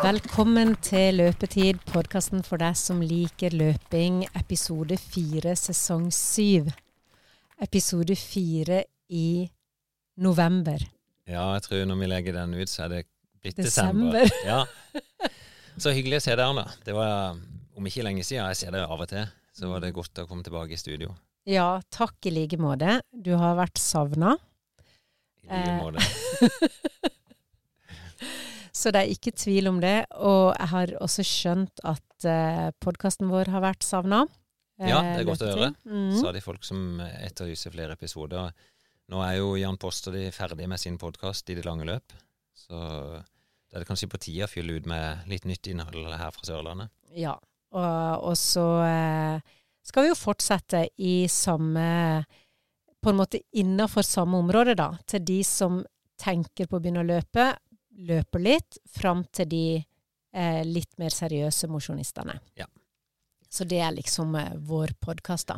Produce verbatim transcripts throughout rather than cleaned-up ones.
Velkommen til Løpetid, podcasten for deg som liker løping, episode fire, sesong syv. Episode fire i november. Ja, jeg tror når vi legger den ut, så er det blitt desember. desember. Ja. Så hyggelig å se deg, Arne. Det var om ikke lenge siden, jeg ser det av og til, så var det godt å komme tilbake i studio. Ja, takk i like måte. Du har vært savnet. I like måte. Så det er ikke tvil om det, og jeg har også skjønt at uh, podcasten vår har vært savnet. Ja, det er godt å høre. Mm. Så er det folk som etterlyser flere episoder. Nå er jo Jan Poster ferdig med sin podcast i det lange løp, så det er det kanskje på tide å fylle ut med litt nytt innhold her fra Sørlandet. Ja, og, og så uh, skal vi jo fortsette i samme, på en måte innenfor samme område da, til de som tenker på å begynne å løpe, løper litt, frem til de eh, litt mer seriøse mosjonistene. Ja. Så det er liksom eh, vår podcast da.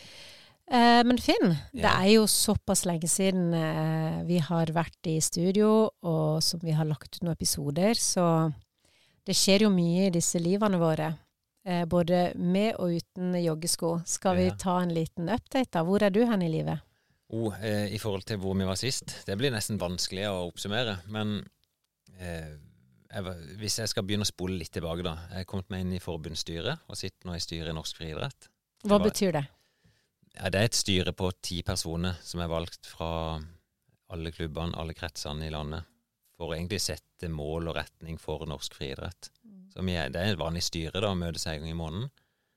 Eh, men Finn, ja. Det er jo såpass lenge siden eh, vi har vært i studio, og som vi har lagt ut noen episoder, så det skjer jo mye i disse livene våre. Eh, både med og uten joggesko. Skal vi ja. ta en liten update da? Hvor er du hen i livet? Oh, eh, I forhold til hvor vi var sist, det blir nesten vanskelig å oppsummere, men Eh, jeg var, hvis jeg skal begynne å spole litt tilbake da, jeg har kommet meg inn i forbundsstyret og sitter nå i styret i Norsk Friidrett. Hva var, betyr det? Ja, det er et styre på ti personer som er valgt fra alle klubbene, alle kretsene i landet, for å egentlig sette mål og retning for Norsk Friidrett. Mm. Så vi er, det er et vanlig styre da, å møte seg en gang i måneden.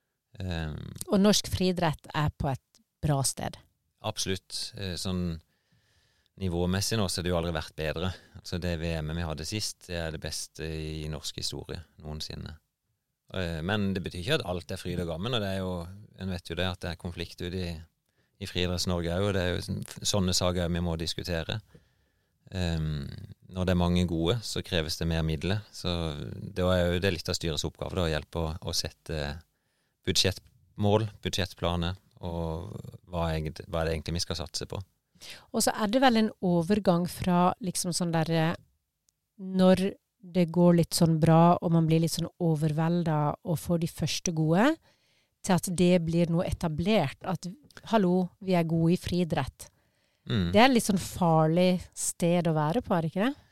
Um, og Norsk Friidrett er på et bra sted? Absolutt. Eh, sånn nivåmessig nå så har det jo aldri vært bedre. Altså det V M-et vi hadde sist, det er det beste i norsk historie noensinne. Men det betyr ikke at alt er fryd og gammen, og det er jo, en vet jo det at det er konflikt ute i, i Friidretts-Norge også, og det er jo sånne saker vi må diskutere. Um, når det er mange gode, så kreves det mer midler, så det er jo det er litt av styrets oppgave da, å hjelpe å, å sette budsjettmål, budsjettplaner, og hva er, hva er det egentlig vi skal satse på. Og så er det vel en overgang fra liksom sånn der, når det går litt sånn bra, og man blir litt sånn overveldet og får de første gode, til at det blir noe etablert. At, hallo, vi er gode i friidrett. Mm. Det er litt sånn farlig sted å være på, er det ikke det?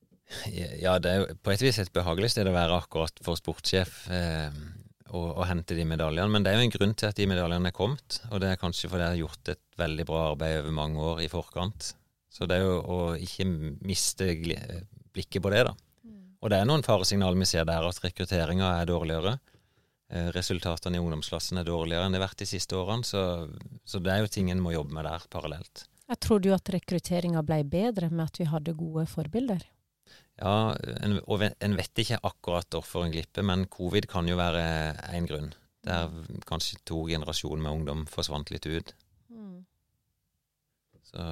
Ja, det er jo på et vis et behagelig sted å være akkurat for sportssjef, eh, og, og hente de medaljene, men det er jo en grunn til at de medaljene er kommet, og det er kanskje fordi jeg har gjort et veldig bra arbeid over mange år i forkant. Så det er jo å ikke miste blikket på det da. Mm. Og det er noen faresignaler vi ser der, at rekrutteringen er dårligere, eh, resultatene i ungdomsklassen er dårligere enn det har vært de siste årene, så, så det er jo ting en må jobbe med der parallelt. Jeg tror du at rekrutteringen ble bedre med at vi hadde gode forbilder? Ja, en, og en vet ikke akkurat hvorfor en glipper, men covid kan jo være en grunn. Der kanskje to generasjoner med ungdom forsvant litt ut. Mm. Så,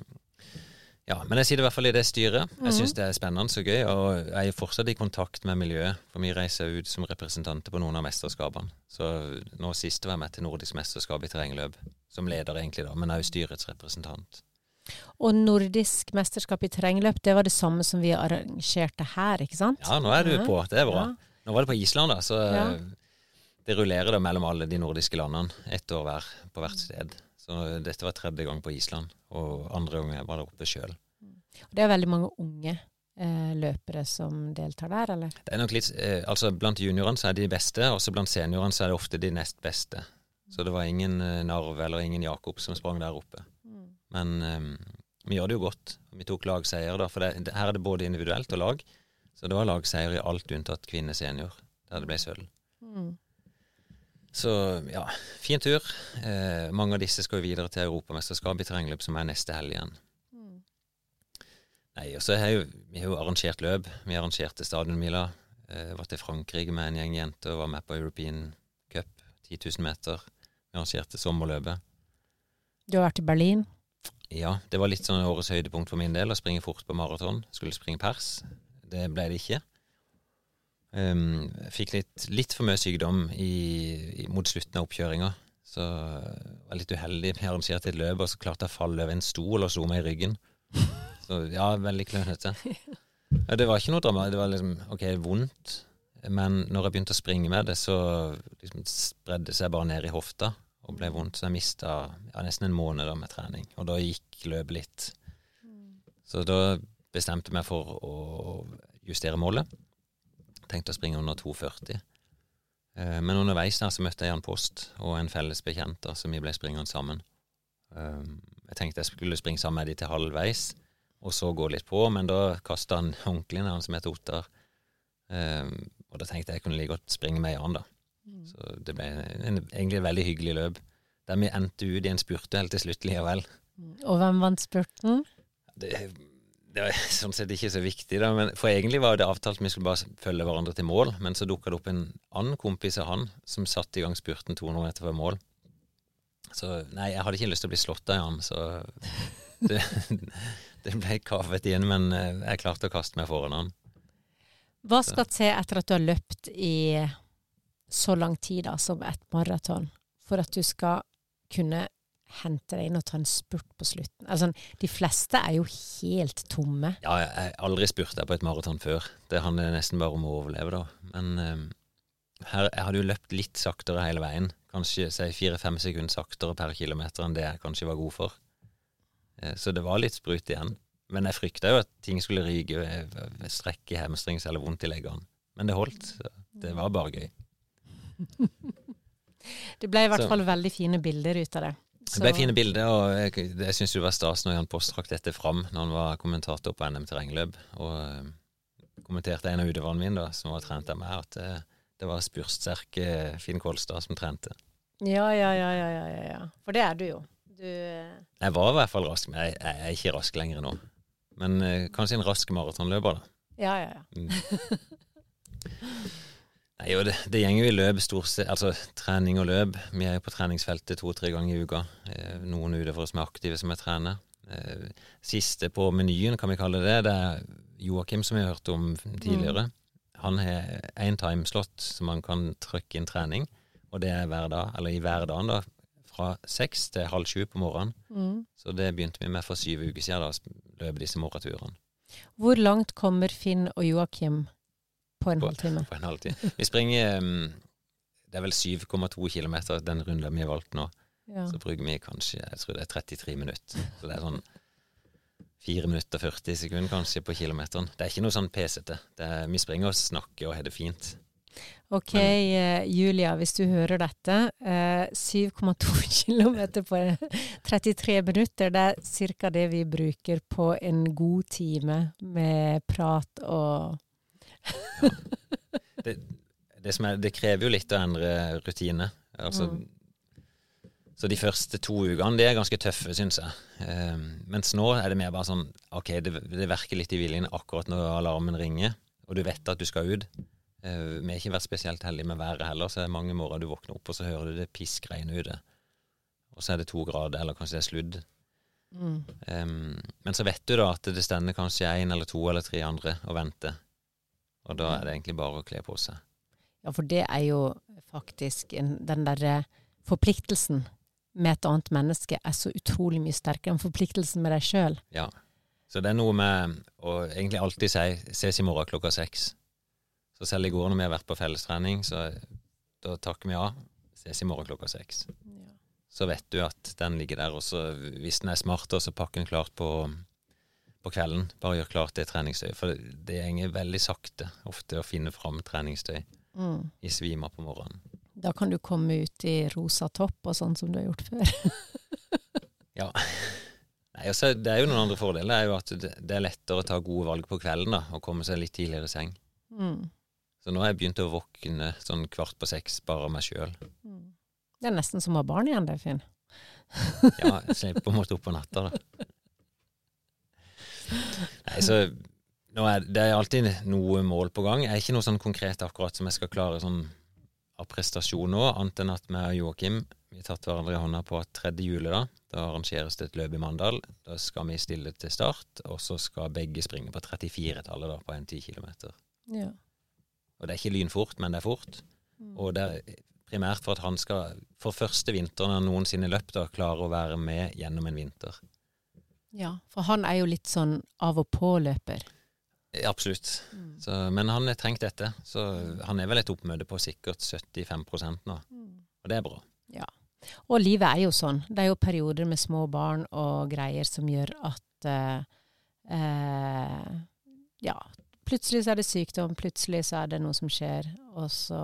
ja, men jeg sier det i hvert fall i det styret. Jeg synes det er spennende og gøy, og jeg er fortsatt i kontakt med miljøet, for vi reiser ut som representanter på noen av mesterskapene. Så nå sist var jeg med til Nordisk mesterskap i terrengløp, som leder egentlig da, men er jo styrets representant. Og Nordisk mesterskap i terrengløp, det var det samme som vi arrangerte her, ikke sant? Ja, nå er du på, det er bra. Ja. Nå var det på Island da, så ja. Det rullerer da mellom alle de nordiske landene, ett år hver på hvert sted. Så dette var tredje gang på Island, og andre gang var det oppe selv. Det er veldig mange unge eh, løpere som deltar der, eller? Det er nok litt, eh, altså blant juniorene så er de beste, og så blant seniorene så er det ofte de nest beste. Så det var ingen eh, Narve eller ingen Jakob som sprang der oppe. Men um, vi gjør det jo godt. Vi tok lagseier da, for det, det, her er det både individuelt og lag. Så det var lagseier i alt unntatt kvinnesenior, der det ble sølv. Mm. Så ja, fin tur. Eh, mange av disse skal jo videre til Europamesterskap i terrengløp, som er neste helg igjen. Mm. Nei, og så har jo, vi har jo arrangert løp. Vi arrangerte stadionmila. Eh, var til Frankrike med en gjeng jenter og var med på European Cup, ti tusen meter. Vi arrangerte sommerløpet. Du har vært i Berlin? Ja, det var litt sånn årets høydepunkt for min del, å springe fort på maraton. Skulle springe pers. Det ble det ikke. Um, fikk litt, litt for mye sykdom i, i, mot slutten av oppkjøringa. Så jeg var litt uheldig. Jeg arrangerte et løp, og så klarte jeg å falle over en stol og slo meg i ryggen. Så ja, veldig klønete. Ja, det var ikke noe drama, det var liksom, ok, vondt, men når jeg begynte å springe med det, så liksom spredde seg bare ned i hofta, og ble vondt, så jeg mistet ja, nesten en måned da med trening, og da gikk løpet litt. Så da bestemte jeg meg for å justere målet. Tenkte å springe under to førti. Men underveis der så møtte jeg Jan Post og en felles bekjent da, som vi ble springende sammen. Jeg tenkte jeg skulle springe sammen med de til halvveis, og så gå litt på, men da kastet han håndklen, han som heter Ottar. Og da tenkte jeg jeg kunne like godt springe med Jan da. Så det ble en, egentlig et veldig hyggelig løp, der vi endte ut i en spurte helt til slutt likevel. Og hvem vant spurten? Det, det var sånn sett ikke så viktig da, men for egentlig var det avtalt vi skulle bare følge hverandre til mål, men så dukket det opp en annen kompis av han, som satt i gang spurten to hundre meter før mål. Så nei, jeg hadde ikke lyst til å bli slått av han, så det, det ble kavet igjen, men jeg klarte å kaste meg foran han. Hva skal til etter at du har løpt i så lang tid da, som et maraton, for at du skal kunne hente deg inn og ta en spurt på slutten? Altså, de fleste er jo helt tomme. Ja, jeg har aldri spurt deg på et maraton før. Det handler nesten bare om å overleve da. Men um, her, jeg hadde jo løpt litt saktere hele veien. Kanskje si fire-fem sekunder saktere per kilometer enn det jeg kanskje var god for. Så det var litt sprut igjen. Men jeg fryktet jo at ting skulle ryke, strekke i hamstrings eller vondt i leggene. Men det holdt. Så det var bare gøy. Det ble i hvert så. fall veldig fine bilder ut av det. Så. Det ble fine bilder, og jeg, jeg synes det var stas når Jan Post trakk dette fram, når han var kommentator på N M terrengløp, og uh, kommenterte en av utøverne mine da, som var trent av meg, at uh, det var spurtsterke Finn Kolstad som trente. Ja, ja, ja, ja, ja, ja. For det er du jo. Du... Jeg var i hvert fall rask, men jeg, jeg er ikke rask lenger nå. Men uh, kanskje en rask maratonløper da. Ja, ja, ja. Mm. Nei, jo, det, det gjenger jo i løp stort sett, altså trening og løp. Vi er jo på treningsfeltet to-tre ganger i uka. Eh, noen utøvere som er aktive som er trener. Eh, siste på menyen, kan vi kalle det, det er Joakim som vi har hørt om tidligere. Mm. Han har en timeslott som man kan trykke inn trening, og det er hver dag, eller i hver dag da, fra seks til halv sju på morgenen. Mm. Så det begynte vi med for syv uker siden, da løpe disse morgenturene. Hvor langt kommer Finn og Joakim på en på, halvtime? På en halvtime. Vi springer, um, det er vel syv komma to kilometer den runden vi har valgt nå. Ja. Så bruker vi kanskje, jeg tror det er trettitre minutter. Så det er sånn fire minutter og førti sekunder kanskje på kilometeren. Det er ikke noe sånn pesete. Det er, vi springer og snakker og har det fint. Ok, Men, Julia, hvis du hører dette, eh, syv komma to kilometer på trettitre minutter, det er cirka det vi bruker på en god time med prat og... Ja. Det, det, som er, det krever jo litt å endre rutine. Altså, mm. Så de første to ukene, det er ganske tøffe, synes jeg. Um, mens nå er det mer bare sånn, ok, det, det verker litt i viljen akkurat når alarmen ringer, og du vet at du skal ut. Uh, vi har ikke vært spesielt heldige med været heller, så er det mange morgener du våkner opp, og så hører du det piskregn ute. Og så er det to grader, eller kanskje det er sludd. Mm. Um, men så vet du da at det stender kanskje en eller to eller tre andre og venter. Og da er det egentlig bare å kle på seg. Ja, for det er jo faktisk en, den der forpliktelsen med et annet menneske er så utrolig mye sterkere enn forpliktelsen med deg selv. Ja, så det er noe med å egentlig alltid si, ses i morgen klokka seks. Så selv i går når vi har vært på fellestrening, så da takker vi ja, ses i morgen klokka seks. Ja. Så vet du at den ligger der, og så hvis den er smart, så pakker den klart på... på kvelden, bare gjør klart det treningstøy, for det, det gjenger veldig sakte ofte å finne fram treningstøy mm. i svima på morgenen. Da kan du komme ut i rosa topp og sånn som du har gjort før. Ja. Nei, altså, det er jo noen andre fordeler, det er jo at det, det er lettere å ta gode valg på kvelden da, og komme seg litt tidligere i seng. Mm. Så nå har jeg begynt å våkne sånn kvart på seks bare av meg selv. Mm. Det er nesten som å ha barn igjen, det, Finn. Ja, jeg slipper på en måte opp på natta da. Nei, så nå er, det er alltid noe mål på gang. Jeg er ikke noe sånn konkret akkurat som jeg skal klare sånn av prestasjon nå, annet enn at meg og Joakim, vi har tatt hverandre i hånda på tredje juli da, da arrangeres det et løp i Mandal, da skal vi stille til start, og så skal begge springe på trettifire-tallet da, på en ti kilometer. Ja. Og det er ikke lynfort, men det er fort. Mm. Og det er primært for at han skal, for første vinteren av noensinne løp da, klare å være med gjennom en vinter. Ja, for han er jo litt sånn av og på løper. Absolutt. Mm. Så, men han har trengt dette, så han er vel et oppmøte på sikkert syttifem prosent nå. Mm. Og det er bra. Ja. Og livet er jo sånn. Det er jo perioder med små barn og greier som gjør at uh, uh, ja, plutselig så er det sykdom, plutselig så er det noe som skjer, og så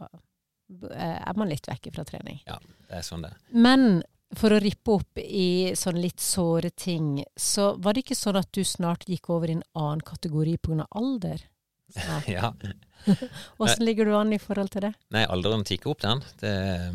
uh, er man litt vekke fra trening. Ja, det er sånn det. Men for å rippe opp i sånn litt såre ting, så var det ikke sånn at du snart gikk over i en annen kategori på grunn av alder? Ja. Hvordan ligger du an i forhold til det? Nei, alderen tikker opp den. Det,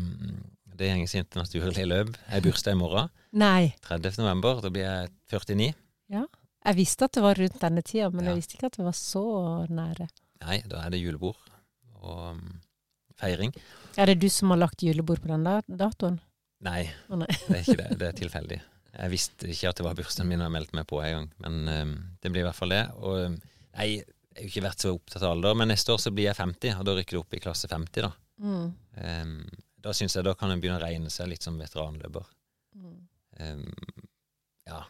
det er henges internaturlige løp. Jeg bursdag i morgen. Nei. tredivte november, da blir jeg førtini. Ja, jeg visste at det var rundt denne tida, men ja. Jeg visste ikke at det var så nære. Nei, da er det julebord og um, feiring. Er det du som har lagt julebord på den datoen? Nei, oh, nei. Det er ikke det. Det er tilfeldig. Jeg visste ikke at det var bursdagen min og jeg meldte meg på en gang, men um, det blir i hvert fall det. Og nei, jeg har jo ikke vært så opptatt av alder, men neste år så blir jeg femti, og da rykker det opp i klasse femti da. Mm. Um, da synes jeg da kan en begynne å regne seg litt som veteranløper. Mm. Um, ja.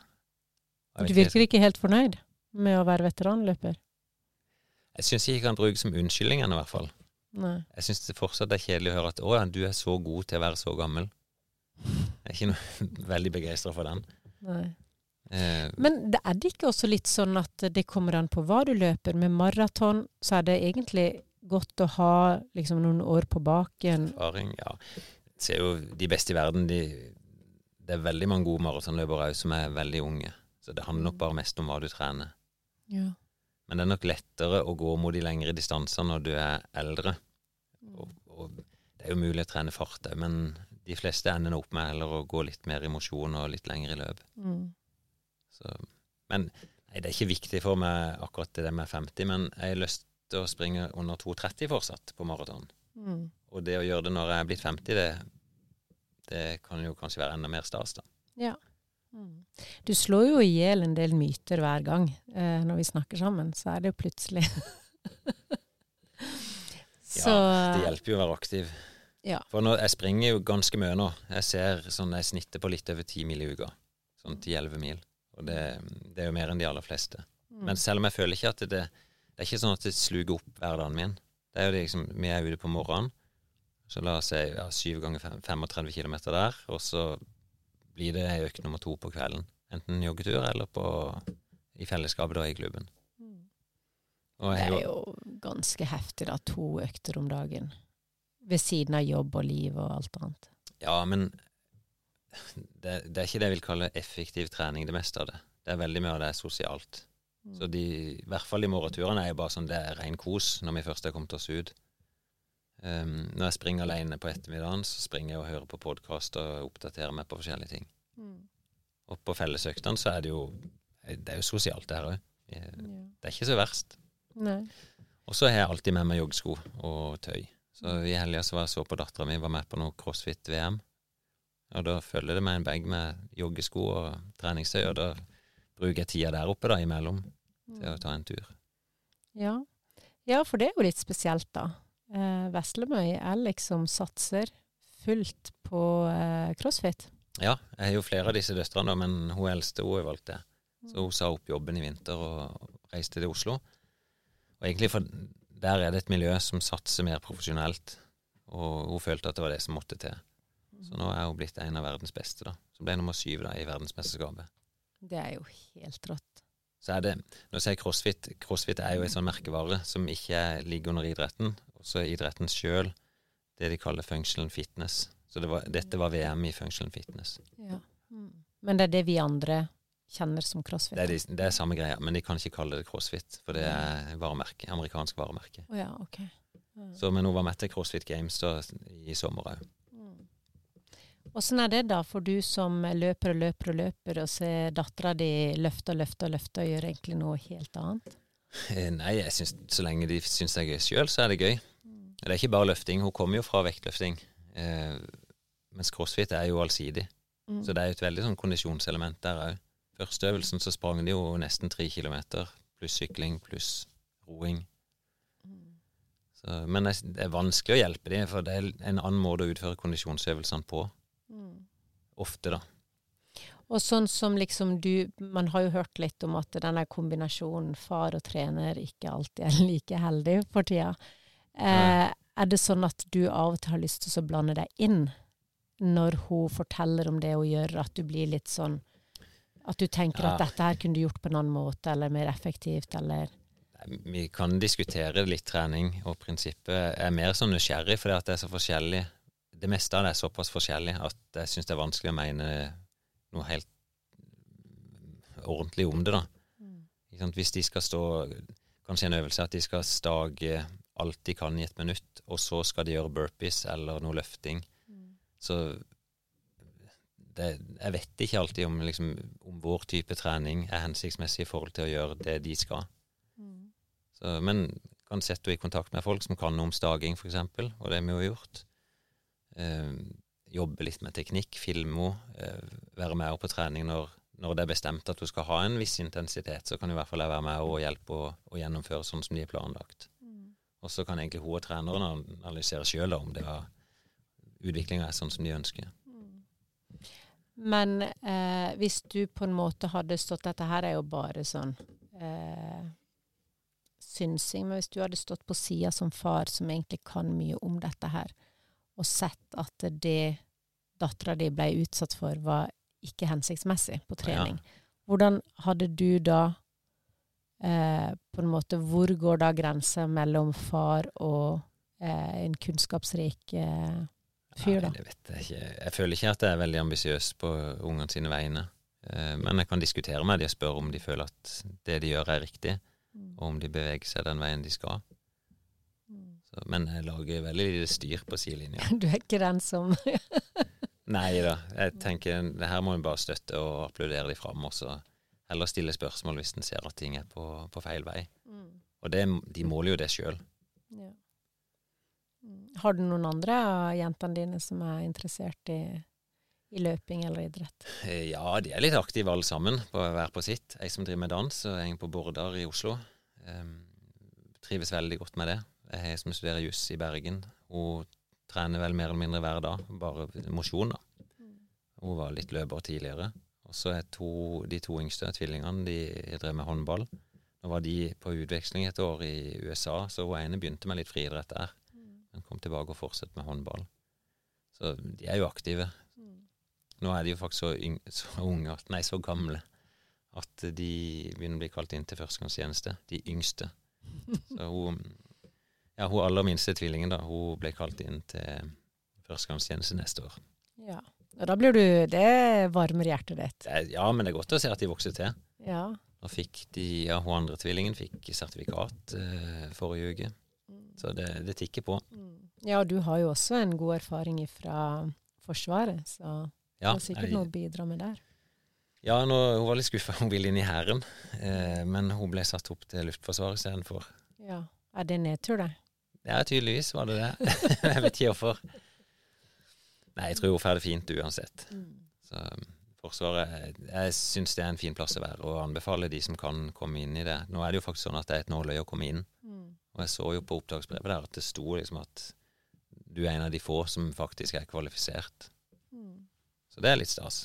Du virker ikke, ikke helt fornøyd med å være veteranløper? Jeg synes ikke jeg kan bruke som unnskyldningen i hvert fall. Nei. Jeg synes det fortsatt er kjedelig å høre at å, du er så god til å være så gammel. Jeg er ikke noe veldig begeistret for den. Nei. Eh, Men det er det ikke også litt sånn at det kommer an på hva du løper? Med maraton så er det egentlig godt å ha liksom, noen år på baken. Erfaring, ja. Jeg ser jo de beste i verden, de, det er veldig mange gode maratonløpere som er veldig unge. Så det handler nok bare mest om hva du trener. Ja. Men det er nok lettere å gå mot de lengre distanser når du er eldre. Og, og det er jo mulig å trene fart, men de fleste ender opp med heller å gå litt mer i mosjon og litt lengre løp. Mm. Så, men nei, det er ikke viktig for meg akkurat det med femti, men jeg har lyst til å springe under to tretti fortsatt på maraton. Mm. Og det å gjøre det når jeg er blitt femti, det, det kan jo kanskje være enda mer stas da. Ja. Mm. Du slår jo ihjel en del myter hver gang eh, når vi snakker sammen, så er det jo plutselig. Så, ja, det hjelper jo å være aktiv. Ja. For nå, jeg springer jo ganske mye nå. Jeg ser sånn, jeg snitter på litt over ti mil i uka. Sånn ti elleve mil. Og det, det er jo mer enn de aller fleste. Mm. Men selv om jeg føler ikke at det, det er ikke sånn at det sluger opp hverdagen min. Det er jo det liksom, vi er ute på morgenen, så la oss si ja, syv ganger femogtredve kilometer der, og så blir det økt nummer to på kvelden. Enten joggetur eller på, i fellesskapet da i klubben. Mm. Og det er jo ganske heftig da, to økter om dagen. Ved siden av jobb og liv og alt annet. Ja, men det, det er ikke det jeg vil kalle effektiv trening, det meste av det. Det er veldig mye av det er sosialt. Mm. Så de, i hvert fall de morgenturene er jo bare sånn, det er ren kos når vi først har kommet oss ut. Um, når jeg springer alene på ettermiddagen, så springer jeg og hører på podcast og oppdaterer meg på forskjellige ting. Mm. Og på fellesøktene så er det jo, det er jo sosialt det her også. Det, det er ikke så verst. Nei. Og så har jeg alltid med meg joggesko og tøy. Så i helgen så var jeg så på datteren min, var med på noe CrossFit-V M. Og da følger det med en bag med joggesko og treningstøy, og da bruker jeg tida der oppe da imellom til å ta en tur. Ja, ja for det er jo litt spesielt da. Eh, Veslemøy er liksom satser fullt på eh, CrossFit. Ja, jeg har jo flere av disse døstrene, men hun eldste hun har valgt det. Så hun sa opp jobben i vinter og reiste til Oslo. Og egentlig for der er det et miljø som satser mer profesjonelt, og hun følte at det var det som måtte til. Så nå er hun blitt en av verdens beste da. Så ble hun nummer syv da i verdensmesterskapet. Det er jo helt rått. Så er det, når jeg sier CrossFit, CrossFit er jo en sånn merkevare som ikke ligger under idretten, og så er idretten selv det de kaller functional fitness. Så det var, dette var V M i functional fitness. Ja. Mm. Men det er det vi andre kjenner som CrossFit? Det er, de, det er samme greia, men de kan ikke kalle det CrossFit, for det er varemerke, amerikansk varemerke. Oh ja, ok. Ja. Så, men hun var med til CrossFit Games da, i sommer også. Mm. Hvordan er det da for du som løper og løper og løper, og ser datteren di løfte og løfte og løfte og gjør egentlig noe helt annet? Nei, jeg synes, så lenge de synes det er gøy selv, så er det gøy. Mm. Det er ikke bare løfting, hun kommer jo fra vektløfting, eh, mens CrossFit er jo allsidig. Mm. Så det er jo et veldig sånn kondisjonselement der også. Første øvelsen så sprang de jo nesten tre kilometer, pluss sykling, pluss roing. Mm. Så, men det er vanskelig å hjelpe dem, for det er en annen måte å utføre kondisjonsøvelsene på. Mm. Ofte da. Og sånn som liksom du, man har jo hørt litt om at denne kombinasjonen far og trener ikke alltid er like heldig for tida. Eh, er det sånn at du av og til har lyst til å blande deg inn når hun forteller om det hun gjør, at du blir litt sånn, at du tenker ja. At dette her kunne du gjort på en annen måte, eller mer effektivt, eller? Vi kan diskutere litt trening, og prinsippet er mer sånn nysgjerrig, fordi at det er så forskjellig. Det meste av det er såpass forskjellig at jeg synes det er vanskelig å mene noe helt ordentlig om det da. Mm. Hvis de skal stå, kanskje en øvelse at de skal stage alt de kan i et minutt, og så skal de gjøre burpees eller noe løfting. Mm. Så det, jeg vet ikke alltid om, liksom, om vår type trening er hensiktsmessig i forhold til å gjøre det de skal. Mm. Så, men kan sette henne i kontakt med folk som kan noe om staging for eksempel, og det vi har gjort. Eh, jobbe litt med teknikk, filme henne, være med på trening når, når det er bestemt at du skal ha en viss intensitet, så kan du i hvert fall være med og hjelpe å, å gjennomføre sånn som de er planlagt. Mm. Og så kan egentlig hun og treneren analysere selv om det var utviklingen er sånn som de ønsker. Mm. Men eh, hvis du på en måte hadde stått, dette her er jo bare sånn eh, synsing, men hvis du hadde stått på siden som far som egentlig kan mye om dette her, og sett at det datteren de ble utsatt for var ikke hensiktsmessig på trening. Ja. Hvordan hadde du da eh, på en måte, hvor går da grensen mellom far og eh, en kunnskapsrik eh, fyr da? Nei, det vet jeg ikke. Jeg føler ikke at jeg er veldig ambisiøs på ungene sine vegne. Eh, men jeg kan diskutere med dem og spørre om de føler at det de gjør er riktig, mm. og om de beveger seg den veien de skal. Så, men jeg lager veldig lite styr på sidelinja. Du er ikke den som... Nei da, jeg tenker det her må vi bare støtte og applaudere de frem, og så heller stille spørsmål hvis den ser at ting er på, på feil vei. Mm. Og det, de måler jo det selv. Ja. Har du noen andre av jentene dine som er interessert i, i løping eller idrett? Ja, de er litt aktive alle sammen, på hver på sitt. Jeg som driver med dans, og jeg er på Bordar i Oslo. Um, trives veldig godt med det. Jeg som studerer juss i Bergen. Hun trener vel mer eller mindre hver dag, bare mosjon da. Hun var litt løper tidligere. Og så er to, de to yngste tvillingene, de drev med håndball. Nå var de på utveksling et år i U S A, så hun ene begynte med litt friidrett der. Men kom tilbake og fortsatte med håndball. Så de er jo aktive. Nå er de jo faktisk så, yng, så unge, nei, så gamle, at de begynner å bli kalt inn til førstegangstjeneste. De yngste. Så hun... Ja, hun aller minste tvillingen da, hun ble kalt inn til førstegangstjeneste neste år. Ja, og da blir du, det varmer hjertet ditt. Ja, men det er godt å se at de vokser til. Ja. Da fikk de, ja, hun andre tvillingen fikk sertifikat eh, forrige uke. Mm. Så det, det tikker på. Mm. Ja, og du har jo også en god erfaring fra Forsvaret, så ja, det er sikkert jeg, noe å bidra med der. Ja, nå, hun var litt skuffet, hun ville inn i hæren, eh, men hun ble satt opp til Luftforsvaret i stedet for. Ja, er det nedtur det? Ja, tydeligvis var det det. Jeg vet ikke hvorfor. Nei, jeg tror hun får det fint uansett. Mm. Så Forsvaret, jeg synes det er en fin plass å være, og anbefaler de som kan komme inn i det. Nå er det jo faktisk sånn at det er et nåløye å komme inn. Mm. Og jeg så jo på opptaksbrevet der at det sto liksom at du er en av de få som faktisk er kvalifisert. Mm. Så det er litt stas.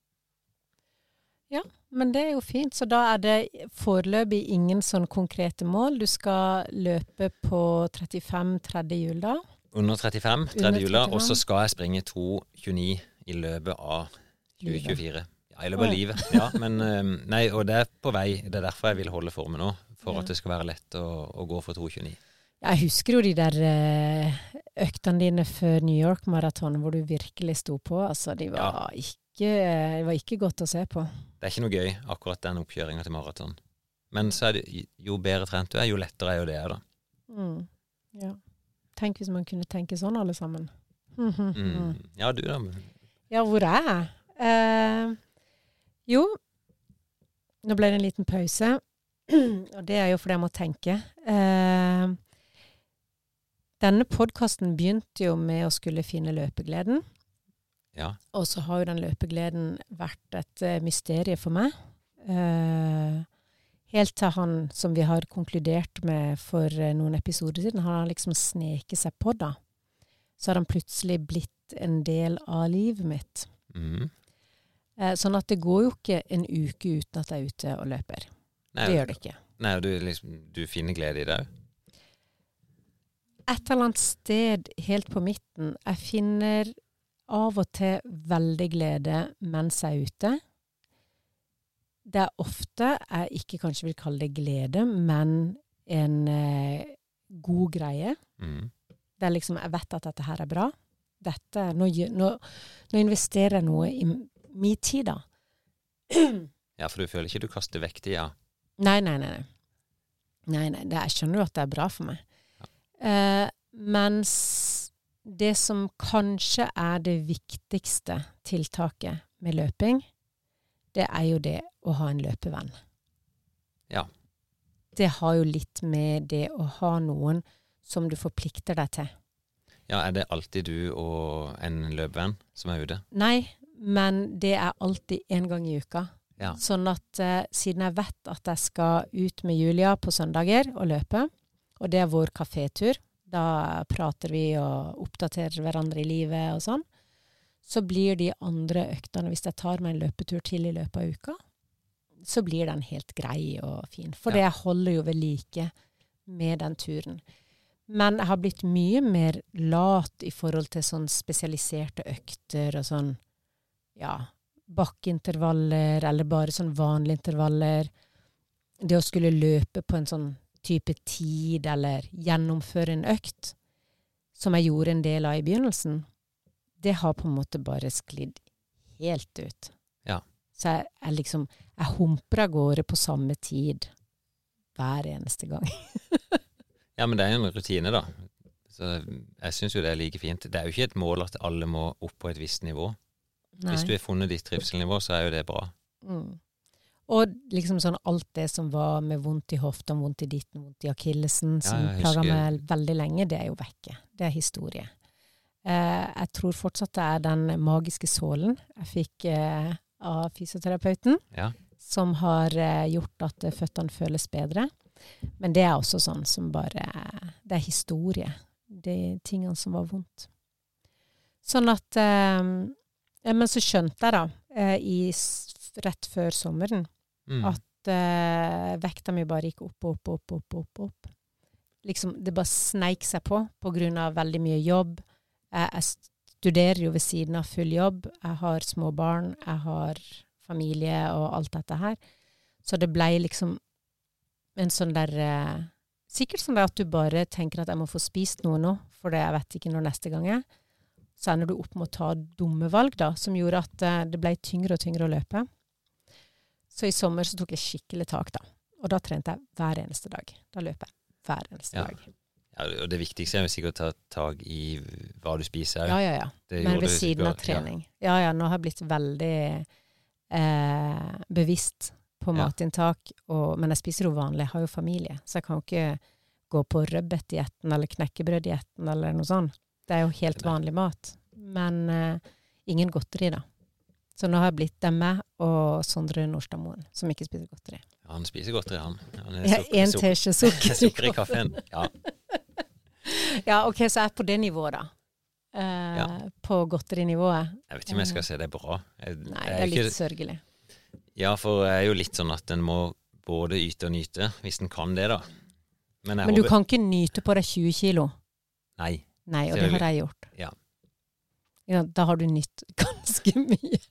Ja, men det er jo fint. Så da er det foreløpig ingen sånn konkrete mål. Du skal løpe på trettifem tredje jul da? Under trettifem tredje jula, og så skal jeg springe to tjueni i løpet av tjue tjuefire. Ja, i løpet av livet. Ja, men nei, og det er på vei. Det er derfor jeg vil holde formen nå, for ja. At det skal være lett å, å gå for to tjueni. Jeg husker jo de der øktene dine før New York Marathon, hvor du virkelig sto på. Altså, de var, ja. ikke, det var ikke godt å se på. Det er ikke noe gøy, akkurat den oppkjøringen til maraton. Men så er det, jo bedre trent du er, jo lettere er jo det, da. Mm. Ja. Tenk hvis man kunne tenke sånn alle sammen. Mm. Ja, du da. Ja, hvor er jeg? Eh, jo, nå ble det en liten pause, og det er jo fordi jeg må tenke. Eh, denne podcasten begynte jo med å skulle finne løpegleden. Ja. Og så har jo den løpegleden vært et uh, mysterie for meg. Uh, helt til han, som vi har konkludert med for uh, noen episoder siden, har han liksom sneket seg på da. Så har han plutselig blitt en del av livet mitt. Mm. Eh, sånn at det går jo ikke en uke uten at jeg er ute og løper. Nei, det gjør det ikke. Nei, du, liksom, du finner glede i det jo. Et eller annet sted helt på midten. Jeg finner av og til veldig glede mens jeg er ute. Det er ofte jeg ikke kanskje vil kalle det glede, men en eh, god greie. Mm. Det er liksom, jeg vet at dette her er bra. Dette, nå, nå, nå investerer jeg noe i min tid da. Ja, for du føler ikke du kaster vekk tida. Nei, nei, nei. nei. nei, nei det, jeg skjønner jo at det er bra for meg. Ja. Eh, mens det som kanskje er det viktigste tiltaket med løping, det er jo det å ha en løpevenn. Ja. Det har jo litt med det å ha noen som du forplikter deg til. Ja, er det alltid du og en løpevenn som er ute? Nei, men det er alltid en gang i uka. Ja. Sånn at eh, siden jeg vet at jeg skal ut med Julia på søndager og løpe, og det er vår kafétur, da prater vi og oppdaterer hverandre i livet og sånn, så blir de andre øktene, hvis jeg tar meg en løpetur til i løpet av uka, så blir den helt grei og fin. For ja. det holder jo ved like med den turen. Men jeg har blitt mye mer lat i forhold til sånn spesialiserte økter og sånn, ja, bakkeintervaller, eller bare sånn vanlige intervaller. Det å skulle løpe på en sånn type tid, eller gjennomføre en økt, som jeg gjorde en del av i begynnelsen, det har på en måte bare sklidd helt ut. Ja. Så jeg, jeg liksom, jeg humper av gårde på samme tid hver eneste gang. Ja, men det er jo en rutine da. Så jeg synes jo det er like fint. Det er jo ikke et mål at alle må opp på et visst nivå. Nei. Hvis du har funnet ditt trivselnivå, så er jo det bra. Mm. Og liksom sånn alt det som var med vondt i hoften, vondt i ditten, vondt i akillesen, som ja, plaget meg veldig lenge, det er jo vekke. Det er historie. Eh, jeg tror fortsatt det er den magiske sålen jeg fikk eh, av fysioterapeuten, ja. som har eh, gjort at føttene føles bedre. Men det er også sånn som bare, det er historie. Det er tingene som var vondt. Sånn at, eh, ja, men så skjønte jeg da, eh, i, rett før sommeren, mm. at eh, vekta mi bare gikk opp, opp, opp, opp, opp, opp. Liksom, det bare sneik seg på, på grunn av veldig mye jobb. Jeg studerer jo ved siden av full jobb. Jeg har små barn, jeg har familie og alt dette her. Så det ble liksom en sånn der, eh, sikkert sånn der at du bare tenker at jeg må få spist noe nå, for det jeg vet ikke når neste gang er. Så ender du opp med å ta dumme valg da, som gjorde at eh, det ble tyngre og tyngre å løpe. Så i sommer så tok jeg skikkelig tak da. Og da trente jeg hver eneste dag. Da løper jeg hver eneste ja. dag. Ja, og det viktigste er jo sikkert å ta tag i hva du spiser. Ja, ja, ja. Det men ved siden av trening. Ja. ja, ja, nå har jeg blitt veldig eh, bevisst på matinntak, og, men jeg spiser jo vanlig, jeg har jo familie, så jeg kan jo ikke gå på rødbetdietten eller knekkebrøddietten eller noe sånt. Det er jo helt vanlig mat. Men eh, ingen godteri da. Så nå har jeg blitt dem med, og Sondre Nordstadmoen, som ikke spiser godteri. Ja, han spiser godteri, han. han ja, en teskje sukker. Sukker i kaffen, ja. Ja, ok, så jeg er på det nivået da. Uh, ja. På godterinivået. Jeg vet ikke om jeg skal si det er bra. Jeg, Nei, det er litt ikke... sørgelig. Ja, for det er jo litt sånn at en må både yte og nyte, hvis en kan det da. Men, Men du håper... kan ikke nyte på deg tjue kilo? Nei. Nei, og det har jeg gjort. Ja. Ja, da har du nytt ganske mye.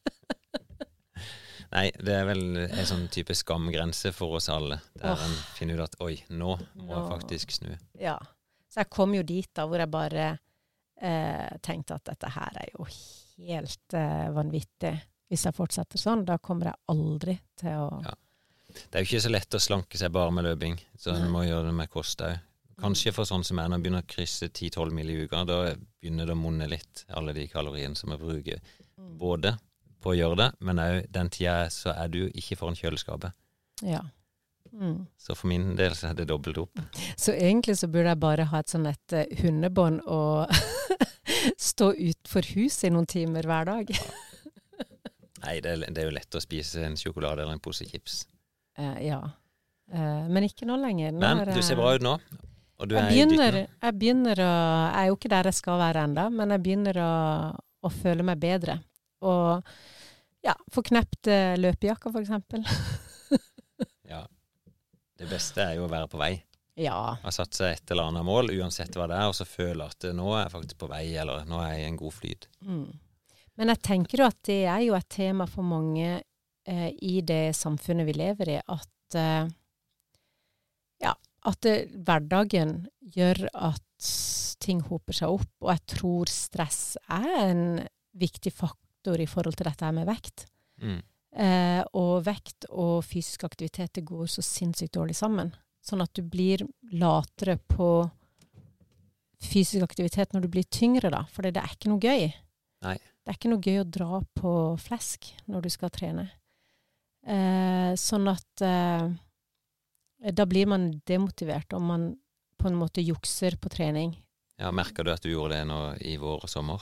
Nei, det er vel en sånn type skamgrense for oss alle. Der oh. en finner ut at, oi, nå må nå. jeg faktisk snu. Ja, så jeg kom jo dit da, hvor jeg bare eh, tenkte at dette her er jo helt eh, vanvittig. Hvis jeg fortsetter sånn, da kommer jeg aldri til å... Ja. Det er jo ikke så lett å slanke seg bare med løping, så en må gjøre det med kost også. Kanskje for sånn som jeg, når jeg begynner å krysse ti til tolv mil i uka, da begynner det å monne litt, alle de kaloriene som jeg bruker. Både på å gjøre det, men også den tida så er du ikke foran kjøleskapet. Ja. Mm. Så for min del så er det dobbelt opp. Så egentlig så burde jeg bare ha et sånn et uh, hundebånd og stå ut for huset i noen timer hver dag. Nei, det er, det er jo lett å spise en sjokolade eller en pose chips. Uh, ja, uh, men ikke nå lenger. Nå men er, du ser bra ut nå. Og du jeg, er begynner, jeg begynner å, jeg er jo ikke der jeg skal være enda, men jeg begynner å, å føle meg bedre. Og Ja, få knept uh, løpejakka for eksempel. Ja. Det beste er jo å være på vei. Ja. Ha satt seg et eller annet mål, uansett hva det er, og så føle at nå er jeg faktisk på vei, eller nå er jeg i en god flyt. Mm. Men jeg tenker jo at det er jo et tema for mange eh, i det samfunnet vi lever i, at, eh, ja, at det, hverdagen gjør at ting hoper seg opp, og jeg tror stress er en viktig faktor i forhold til dette her med vekt. Mm. Eh, og vekt og fysisk aktivitet det går så sinnssykt dårlig sammen. Sånn at du blir latere på fysisk aktivitet når du blir tyngre da, for det er ikke noe gøy. Nei. Det er ikke noe gøy å dra på flesk når du skal trene. Eh, sånn at eh, da blir man demotivert om man på en måte jukser på trening. Ja, merker du at du gjorde det nå i vår og sommer?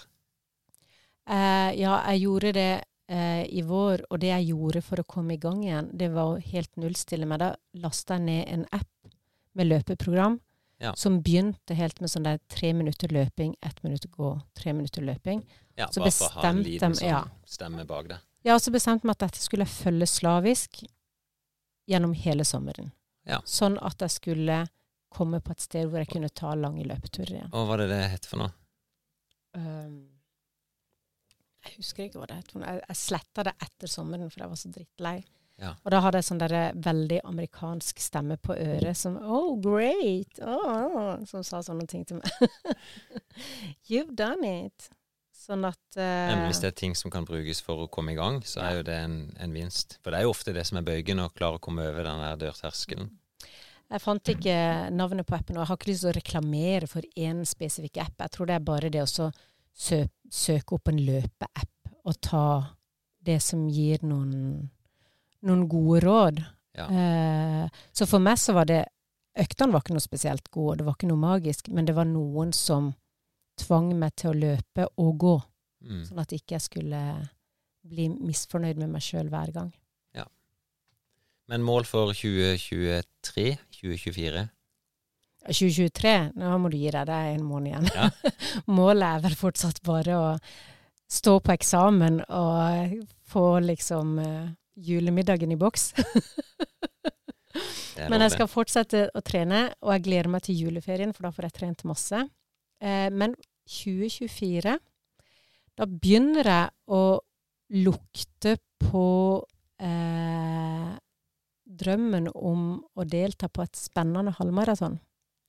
Eh, ja, jeg gjorde det eh, i vår, og det jeg gjorde for å komme i gang igjen, det var å helt nullstille meg. Da lastet jeg ned en app med løpeprogram, ja. Som begynte helt med sånn der tre minutter løping, ett minutt gå, tre minutter løping. Ja, så bare for å ha en liten sånn ja. stemme bak det. Ja, og så bestemte jeg meg at dette skulle jeg følge slavisk gjennom hele sommeren. Ja. Sånn at jeg skulle komme på et sted hvor jeg kunne ta lange løpeturer igjen. Og hva var det det hette for noe? Um, jeg husker ikke hva det hette for noe. Jeg, jeg slettet det etter sommeren, for jeg var så drittlei. Ja. Og da hadde jeg sånn der veldig amerikansk stemme på øret som, oh, great, oh, oh, som sa sånne ting til meg. You've done it. Sånn at... Uh, Men hvis det er ting som kan brukes for å komme i gang, så er ja. jo det en, en vinst. For det er jo ofte det som er bøygen, å klare å komme over den der dørterskelen. Jeg fant ikke navnet på appen, og jeg har ikke lyst til å reklamere for en spesifikk app. Jeg tror det er bare det å sø søke opp en løpeapp og ta det som gir noen... noen gode råd. Ja. Eh, så for meg så var det, øktene var ikke noe spesielt gode, det var ikke noe magisk, men det var noen som tvang meg til å løpe og gå, mm. sånn at ikke jeg skulle bli misfornøyd med meg selv hver gang. Ja. Men mål for tjue tjuetre, tjue tjuefire? tjue tjuetre, nå må du gi deg, det er en måned igjen. Ja. Målet er vel fortsatt bare å stå på eksamen og få liksom... julemiddagen i boks. Men jeg skal fortsette å trene, og jeg gleder meg til juleferien, for da får jeg trent masse. Eh, men tjue tjuefire, da begynner jeg å lukte på eh, drømmen om å delta på et spennende halvmaraton.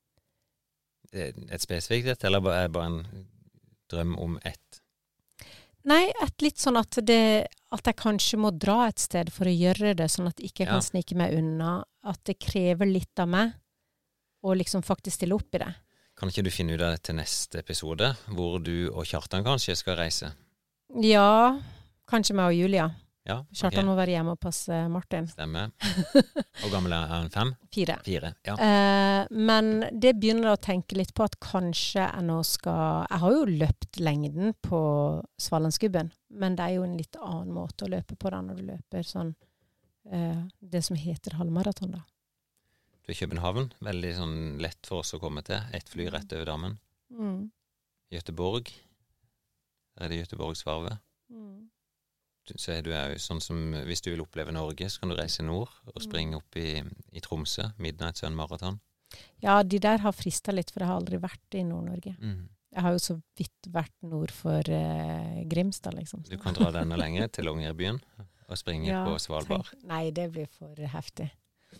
Et spesifikt et, eller er det bare en drøm om ett? Nei, et litt sånn at, det, at jeg kanskje må dra et sted for å gjøre det, sånn at jeg ikke kan ja. snike meg unna. At det krever litt av meg å liksom faktisk stille opp i det. Kan ikke du finne ut av det til neste episode, hvor du og Kjartan kanskje skal reise? Ja, kanskje meg og Julia. Ja, Kjartan okay. må være hjemme og passe Martin. Stemmer. Hvor gammel er han? Fem? Fire. Fire, ja. Eh, men det begynner å tenke litt på at kanskje jeg nå skal... Jeg har jo løpt lengden på Svalandsgubben, men det er jo en litt annen måte å løpe på da, når du løper sånn, eh, det som heter halvmaraton da. Du er i København, veldig sånn lett for oss å komme til. Et fly rett over dammen. Mm. Göteborg. Der er det Göteborgsvarvet. Mm. Så er du jo sånn som, hvis du vil oppleve Norge, så kan du reise nord og springe opp i, i Tromsø, Midnight Sun Marathon. Ja, de der har fristet litt, for jeg har aldri vært i Nord-Norge. Mm. Jeg har jo så vidt vært nord for uh, Grimstad, liksom. Du kan dra denne lenger til Longyearbyen og springe ja, på Svalbard. Tenk, nei, det blir for heftig.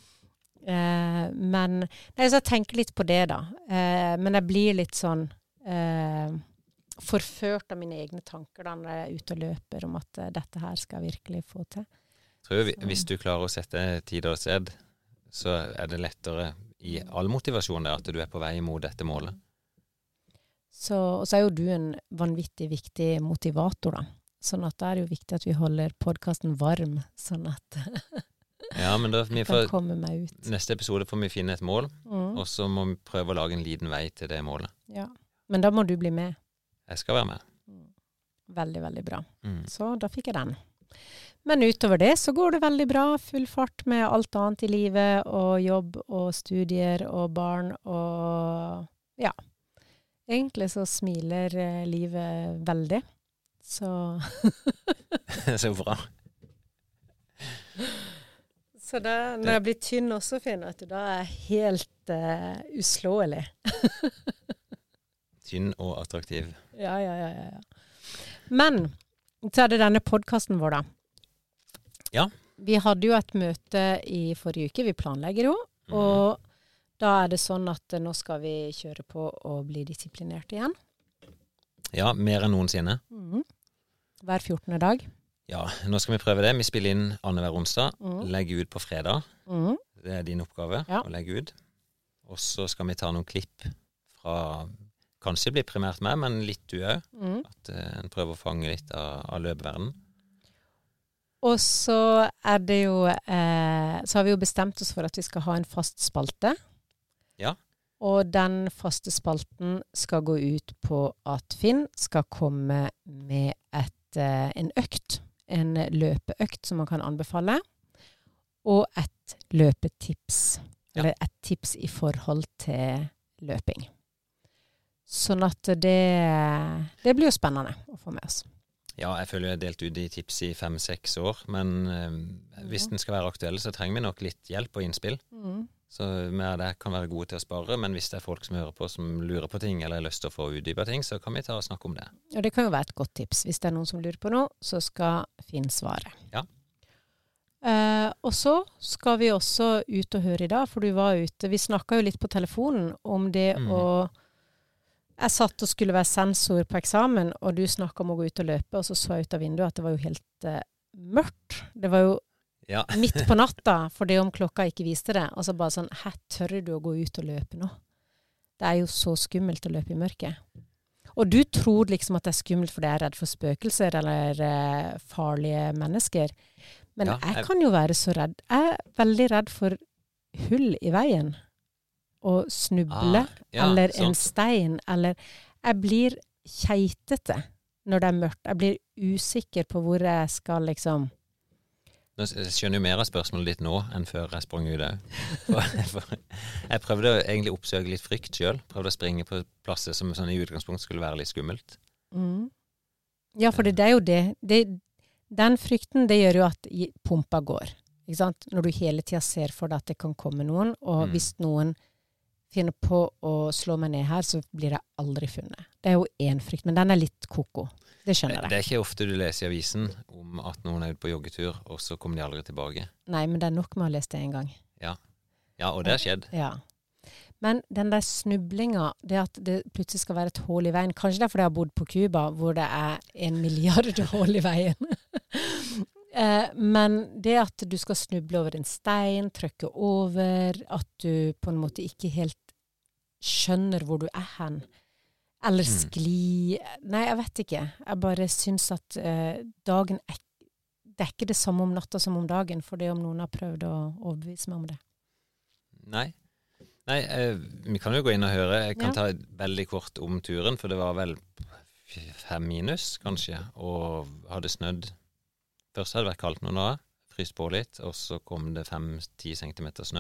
Uh, men, nei, så jeg tenker litt på det da. Uh, men jeg blir litt sånn... Uh, forført av mine egne tanker da når jeg er ute og løper om at uh, dette her skal jeg virkelig få til. Jeg tror vi, hvis du klarer å sette tid og sted, så er det lettere i all motivasjon der at du er på vei mot dette målet. Så, og så er jo du en vanvittig viktig motivator da. Sånn at det er jo viktig at vi holder podcasten varm, sånn at ja, men da, vi får, kan komme meg ut. Neste episode får vi finne et mål, mm. og så må vi prøve å lage en liten vei til det målet. Ja, men da må du bli med. Jeg skal være med. Veldig, veldig bra. Mm. Så da fikk jeg den. Men utover det så går det veldig bra. Full fart med alt annet i livet, og jobb, og studier, og barn, og ja. Egentlig så smiler livet veldig. Så Så bra. Så da, når jeg blir tynn også, finner jeg at da er jeg helt uh, uslåelig. Tynn og attraktiv. Ja, ja, ja, ja. Men, så er det denne podcasten vår da. Ja. Vi hadde jo et møte i forrige uke, vi planlegger jo, mm. og da er det sånn at nå skal vi kjøre på og bli disiplinert igjen. Ja, mer enn noensinne. Mm. Hver fjortende dag. Ja, nå skal vi prøve det. Vi spiller inn annenhver onsdag, mm. legge ut på fredag. Mm. Det er din oppgave, ja. Å legge ut. Og så skal vi ta noen klipp fra, kanskje det blir primært meg, men litt du også. Mm. At uh, en prøver å fange litt av, av løpeverdenen. Og så er det jo, eh, så har vi jo bestemt oss for at vi skal ha en fast spalte. Ja. Og den faste spalten skal gå ut på at Finn skal komme med et, eh, en økt, en løpeøkt som man kan anbefale, og et løpetips, ja. Eller et tips i forhold til løping. Sånn at det, det blir jo spennende å få med oss. Ja, jeg føler jeg har delt ut i tips i fem-seks år, men eh, hvis den skal være aktuell, så trenger vi nok litt hjelp og innspill. Mm. Så vi av det kan være gode til å spare, men hvis det er folk som hører på, som lurer på ting, eller har lyst til å få utdypet ting, så kan vi ta og snakke om det. Og det kan jo være et godt tips. Hvis det er noen som lurer på noe, så skal Finn svare. Ja. Eh, og så skal vi også ut og høre i dag, for du var ute. Vi snakket jo litt på telefonen om det mm. å Jeg satt og skulle være sensor på eksamen, og du snakket om å gå ut og løpe, og så så jeg ut av vinduet at det var jo helt uh, mørkt. Det var jo ja. midt på natta, for det om klokka ikke viste det. Og så bare sånn, her tør du å gå ut og løpe nå? Det er jo så skummelt å løpe i mørket. Og du tror liksom at det er skummelt fordi jeg er redd for spøkelser eller uh, farlige mennesker. Men ja, jeg, jeg kan jo være så redd. Jeg er veldig redd for hull i veien. Å snuble, ah, ja, eller en sant. Stein, eller jeg blir keitete når det er mørkt. Jeg blir usikker på hvor jeg skal liksom... Nå skjønner jo mer av spørsmålet ditt nå enn før jeg sprang ut det. Jeg prøvde å egentlig oppsøke litt frykt selv. Prøvde å springe på plasser som sånn i utgangspunkt skulle være litt skummelt. Mm. Ja, for det er jo det. det. Den frykten, det gjør jo at pumpa går. Ikke sant? Når du hele tiden ser for deg at det kan komme noen, og mm. hvis noen finner på å slå meg ned her, så blir det aldri funnet. Det er jo en frykt, men den er litt koko. Det skjønner jeg. Det er ikke ofte du leser i avisen om at noen er ute på joggetur, og så kommer de aldri tilbake. Nei, men det er nok med å lese det en gang. Ja, ja og det har skjedd. Ja. Men den der snublinga, det at det plutselig skal være et hål i veien, kanskje det er fordi jeg har bodd på Cuba, hvor det er en milliard hål i veien. Eh, men det at du skal snuble over en stein, trykke over, at du på en måte ikke helt skjønner hvor du er hen, eller skli, mm. nei, jeg vet ikke. Jeg bare synes at eh, dagen er, det er ikke det samme om natta som om dagen, for det om noen har prøvd å overbevise meg om det. Nei, nei eh, vi kan jo gå inn og høre. Jeg kan ja. ta veldig kort om turen, for det var vel fem minus, kanskje, og hadde snødd. Først hadde det vært kaldt noen dager, fryst på litt, og så kom det fem-ti centimeter snø.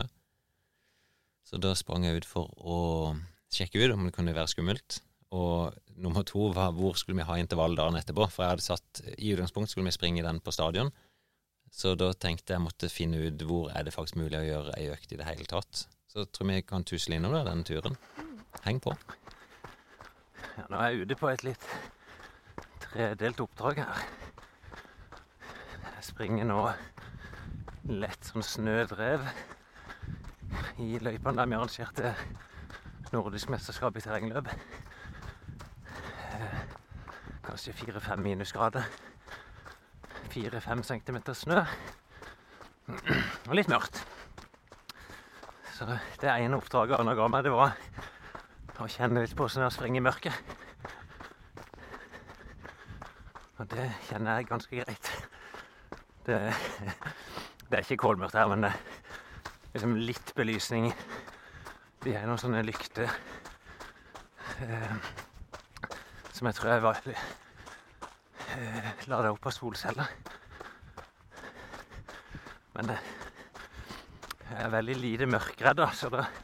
Så da sprang jeg ut for å sjekke ut om det kunne være skummelt. Og nummer to var hvor skulle vi ha intervall dagen etterpå, for jeg hadde satt, i utgangspunkt skulle vi springe den på stadion. Så da tenkte jeg måtte finne ut hvor er det faktisk mulig å gjøre en økt i det hele tatt. Så tror jeg kan tusle innom det, denne turen. Heng på. Ja, nå er jeg ute på et litt tredelt oppdrag her. Jeg springer nå lett sånn snødrev i løypene der vi arrangerte nordisk mesterskap i terrengløp. Eh, kanskje fire-fem minusgrader. Fire-fem centimeter snø. Og litt mørkt. Så det ene oppdraget Anna ga meg, det var å kjenne litt på sånn å springe i mørket. Og det kjenner jeg ganske greit. Det, det er ikke kålmørkt her, men det er liksom litt belysning. De er noen sånne lykter eh, som jeg tror jeg var eh, ladet opp av solceller. Men det er veldig lite mørkredd, da, så det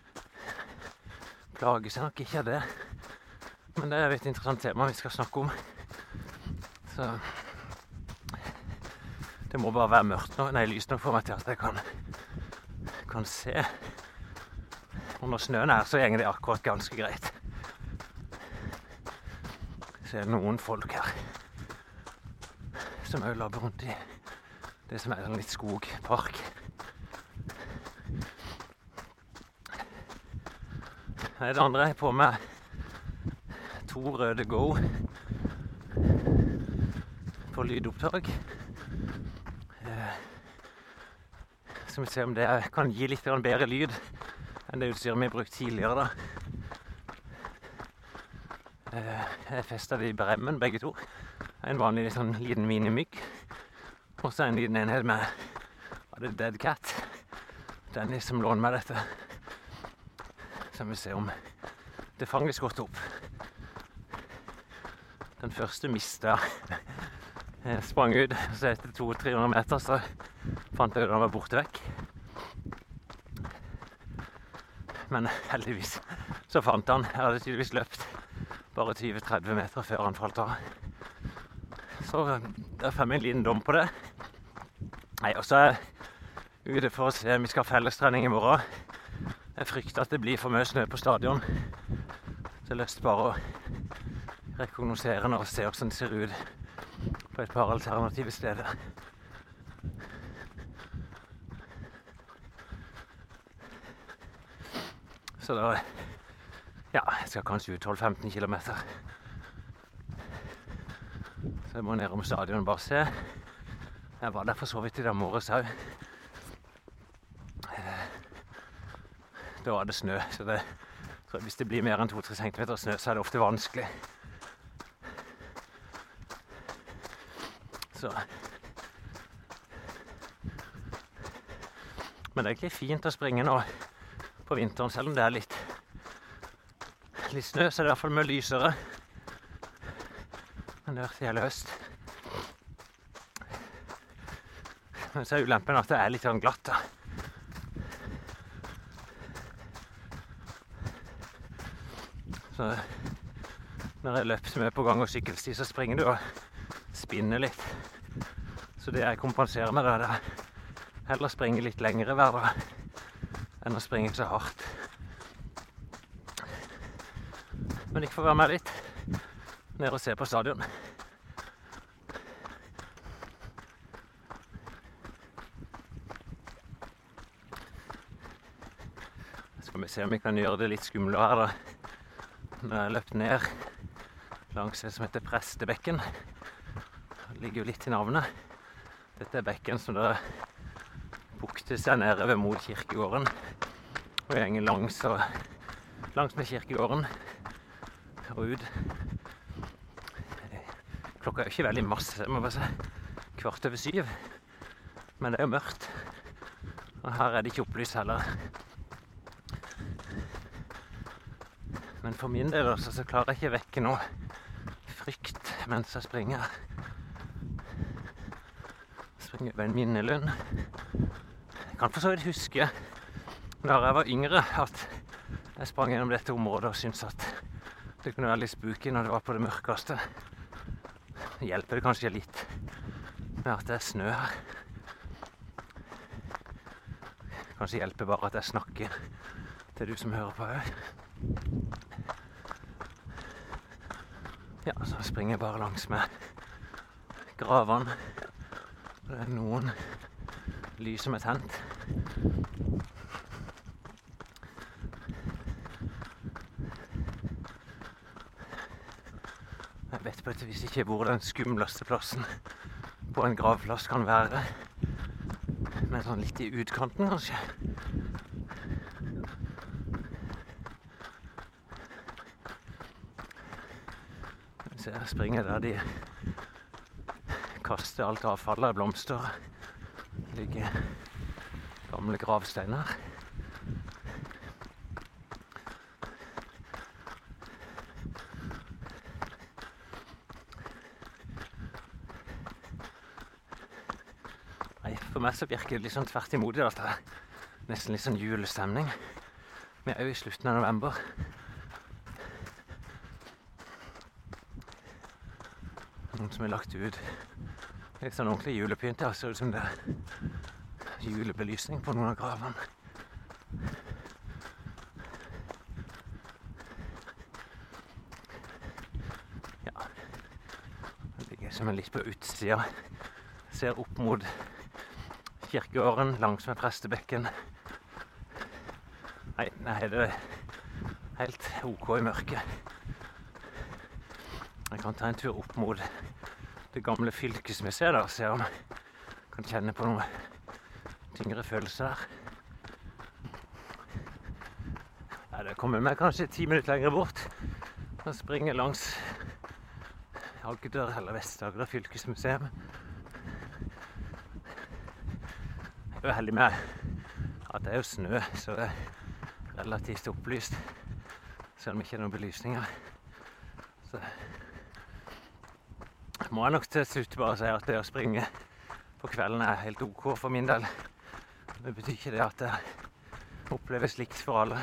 plager seg nok ikke av det. Men det er et interessant tema vi skal snakke om. Så Det må bare være mørkt nå, nei, lyst nok for meg til at jeg kan, kan se. Og når snøen er, så gjenger det akkurat ganske greit. Så er det noen folk her som også labber rundt i det som er en litt skogpark. Nei, det andre er på med to røde Go på lydopptak. Eh, så vi ser om det kan gi litt bedre lyd enn det utstyret vi har brukt tidligere da. Eh, jeg festet det i bremmen, begge to. En vanlig sånn liten minimygg. Og så en liten enhet med var det Dead Cat. Dennis som låner meg dette. Så vi ser om det fanges godt opp. Den første mistet jeg sprang ut, så etter to til tre hundre meter så fant jeg ut at han var borte vekk. Men heldigvis så fant han. Jeg hadde tydeligvis løpt bare tyve til tretti meter før han falt av. Så der får vi en liten dom på det. Nei, og så er jeg ute for å se om vi skal ha fellestrening i morgen. Jeg frykter at det blir for mye snø på stadion. Så jeg har lyst bare å rekognosere og se hvordan det ser ut på et par alternative steder. Så da, ja, jeg skal kanskje ut tolv til femten kilometer. Så jeg må ned om stadion og bare se. Jeg var der for så vidt i dag morges også. Da var det snø, så det, så hvis det blir mer enn to til tre centimeter snø, så er det ofte vanskelig. Så. Men det er egentlig fint å springe nå på vinteren, selv om det er litt, litt snø, så er det i hvert fall mye lysere. Men det har vært hele høst. Men så er ulempen at det er litt sånn glatt da. Så når jeg løper som er på gang og sykkelsti, så springer du og spinner litt. Så det jeg kompenserer med, det er heller springe litt lengre hver dag enn å springe så hardt. Men ikke får være med litt ned og se på stadion. Skal vi se om vi kan gjøre det litt skumlere her da. Når jeg løpt ned langs det som heter Prestebekken. Det ligger jo litt i navnet. Dette er bekken som da bukter seg nede ved mot kirkegården. Og gjenger langs, og, langs med kirkegården og ut. Klokka er jo ikke veldig masse, jeg må bare si. Kvart over syv. Men det er jo mørkt. Og her er det ikke opplys heller. Men for min del også, så klarer jeg ikke vekke noe frykt mens jeg springer. Jeg springer over en minnelund. Jeg kan for så vidt huske da jeg var yngre at jeg sprang gjennom dette området og syntes at det kunne være litt spooky når det var på det mørkeste. Det hjelper det kanskje litt med at det er snø her. Kanskje hjelper bare at jeg snakker til du som hører på her. Ja, så springer jeg bare langs med gravene. Det er noen lys som er tent. Jeg vet på et vis ikke hvor den skumleste plassen på en gravplass kan være. Men sånn litt i utkanten, kanskje. Så jeg springer der de kaster alt avfallet, blomster, ligger gamle gravsteiner. Nei, for meg så virker det litt sånn tvert imot i alt det. Nesten litt sånn julestemning. Vi er jo i slutten av november. Noen som har lagt ut Litt sånn ordentlig julepynt, ja. Ser ut som det er julebelysning på noen av gravene. Ja. Det ligger som en litt på utsida. Ser opp mot kirkegården langs med prestebekken. Nei, nei, det er helt ok i mørket. Jeg kan ta en tur opp mot det gamle fylkesmuseet der, og se om jeg kan kjenne på noe tyngre følelser der. Nei, det kommer meg kanskje ti minutter lenger bort og springer langs Agder eller Vest-Agder fylkesmuseum. Jeg er jo heldig med at det er jo snø, så det er relativt opplyst, selv om det ikke er noen belysninger. Så må jeg nok til slutt bare si at det å springe på kvelden er helt ok for min del. Det betyr ikke det at det oppleves likt for alle.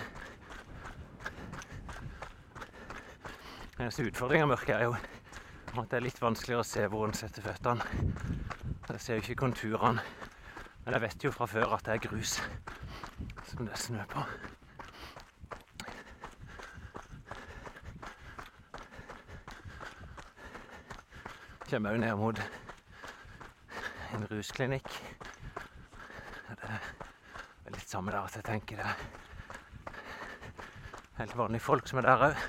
Den eneste utfordringen av mørket er jo at det er litt vanskeligere å se hvor en setter føttene. Jeg ser jo ikke konturene, men jeg vet jo fra før at det er grus som det er snø på. Kommer jo ned mot en rusklinikk. Det er litt samme der at jeg tenker det er helt vanlige folk som er der også.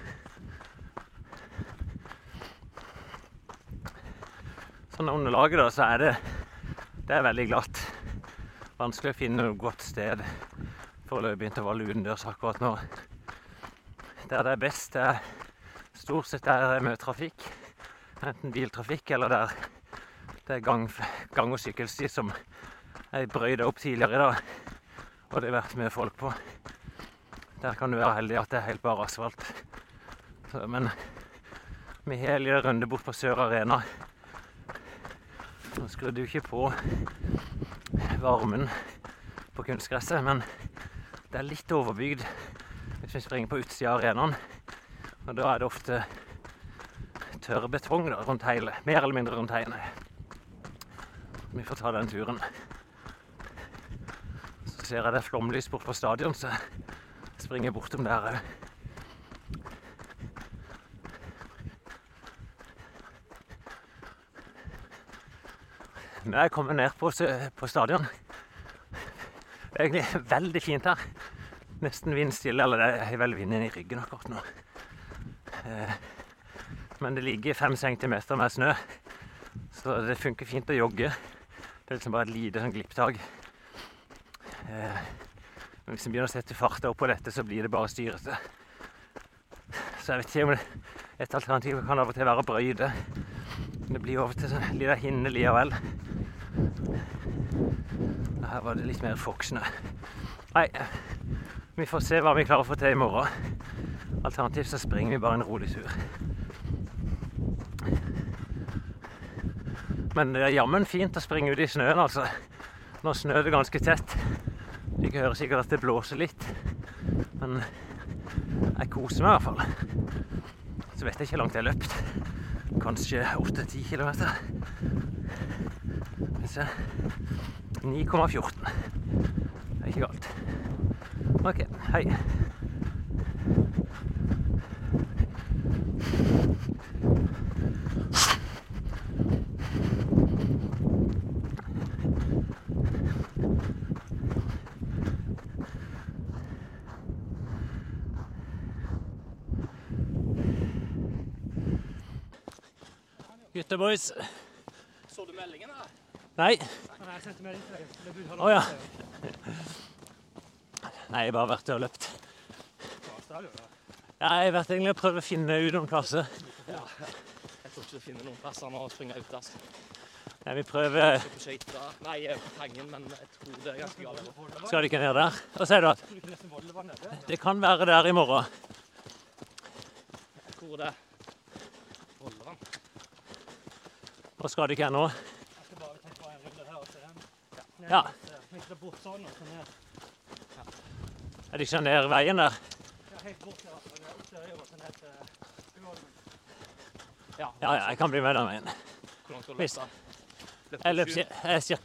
Sånn underlaget da, så er det, det er veldig glatt. Vanskelig å finne noe godt sted foreløpig intervall utendørs akkurat nå. Der det er best, det er stort sett der med trafikk. Enten biltrafikk eller der det er gang, gang- og sykkelsti som jeg brøyde opp tidligere i dag, og det har vært mye folk på. Der kan du være heldig at det er helt bare asfalt. Så, men vi har en liten runde bort på Sør Arena. Nå skrudde jo ikke på varmen på kunstgresset, men det er litt overbygd hvis vi springer på utsida av arenaen. Og da er det ofte tørre betong da, rundt hele, mer eller mindre rundt hele. Vi får ta den turen. Så ser jeg det er flomlys bort på stadion, så jeg springer bortom der også. Når jeg kommer ned på, på stadion, det er egentlig veldig fint her. Nesten vindstille, eller det er vel vinden i ryggen akkurat nå. Eh, Men det ligger fem centimeter med snø, så det funker fint å jogge. Det er liksom bare et lite sånn glipptag. Eh, hvis en begynner å sette farta opp på dette, så blir det bare styrete. Så jeg vet ikke om det, et alternativ kan av og til være å brøyde. Det blir over til sånn lite hinne likevel. Her var det litt mer foksnø. Nei, vi får se hva vi klarer å få til i morgen. Alternativt så springer vi bare en rolig tur. Men det er jammen fint å springe ut i snøen, altså. Nå snør det ganske tett. Du hører sikkert at det blåser litt. Men jeg koser meg i hvert fall. Så vet jeg ikke hvor langt jeg har løpt. Kanskje åtte til ti kilometer. ni komma fjorten. Det er ikke galt. Ok, hei. Gutta boys. Så du meldingen da? Nei. Nei, jeg sendte melding til deg. Å ja. Nei, jeg har bare vært og løpt. Ja, jeg har vært egentlig og prøvd å finne ut noen plasser. Ja, jeg tror ikke du finner noen plasser nå å springe ut, altså. Nei, vi prøver... På skøyter. Nei, jeg er på Tangen, men jeg tror det er ganske galt. Skal du ikke ned der? Hva sier du at? Det kan være der i morgen. Hvor er det? Vollevann. Hva skal du ikke ennå? Jeg skal bare ta en runde her og se den. Ja. Helt bort sånn og så ned. Er det ikke ned veien der? Ja, helt bort her. Det er opp til høyre og så ned til Uholmen. Ja, Ja, ja, jeg kan bli med den veien. Hvor langt skal du løpe? Jeg løp cirka.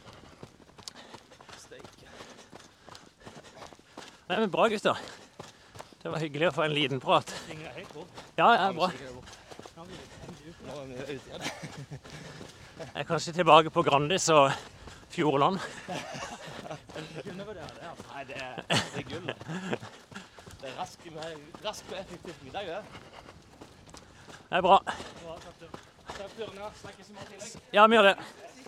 Nei, men bra, gutter. Det var hyggelig å få en liten prat. Ja, det er bra. Jeg er kanskje tilbake på Grandis og Fjordland. Nei, det er, det er gull. Det er rask, rask og effektivt middag, det. Det er bra. Takk for turen, snakkes i morgen tidlig. Ja, vi gjør det.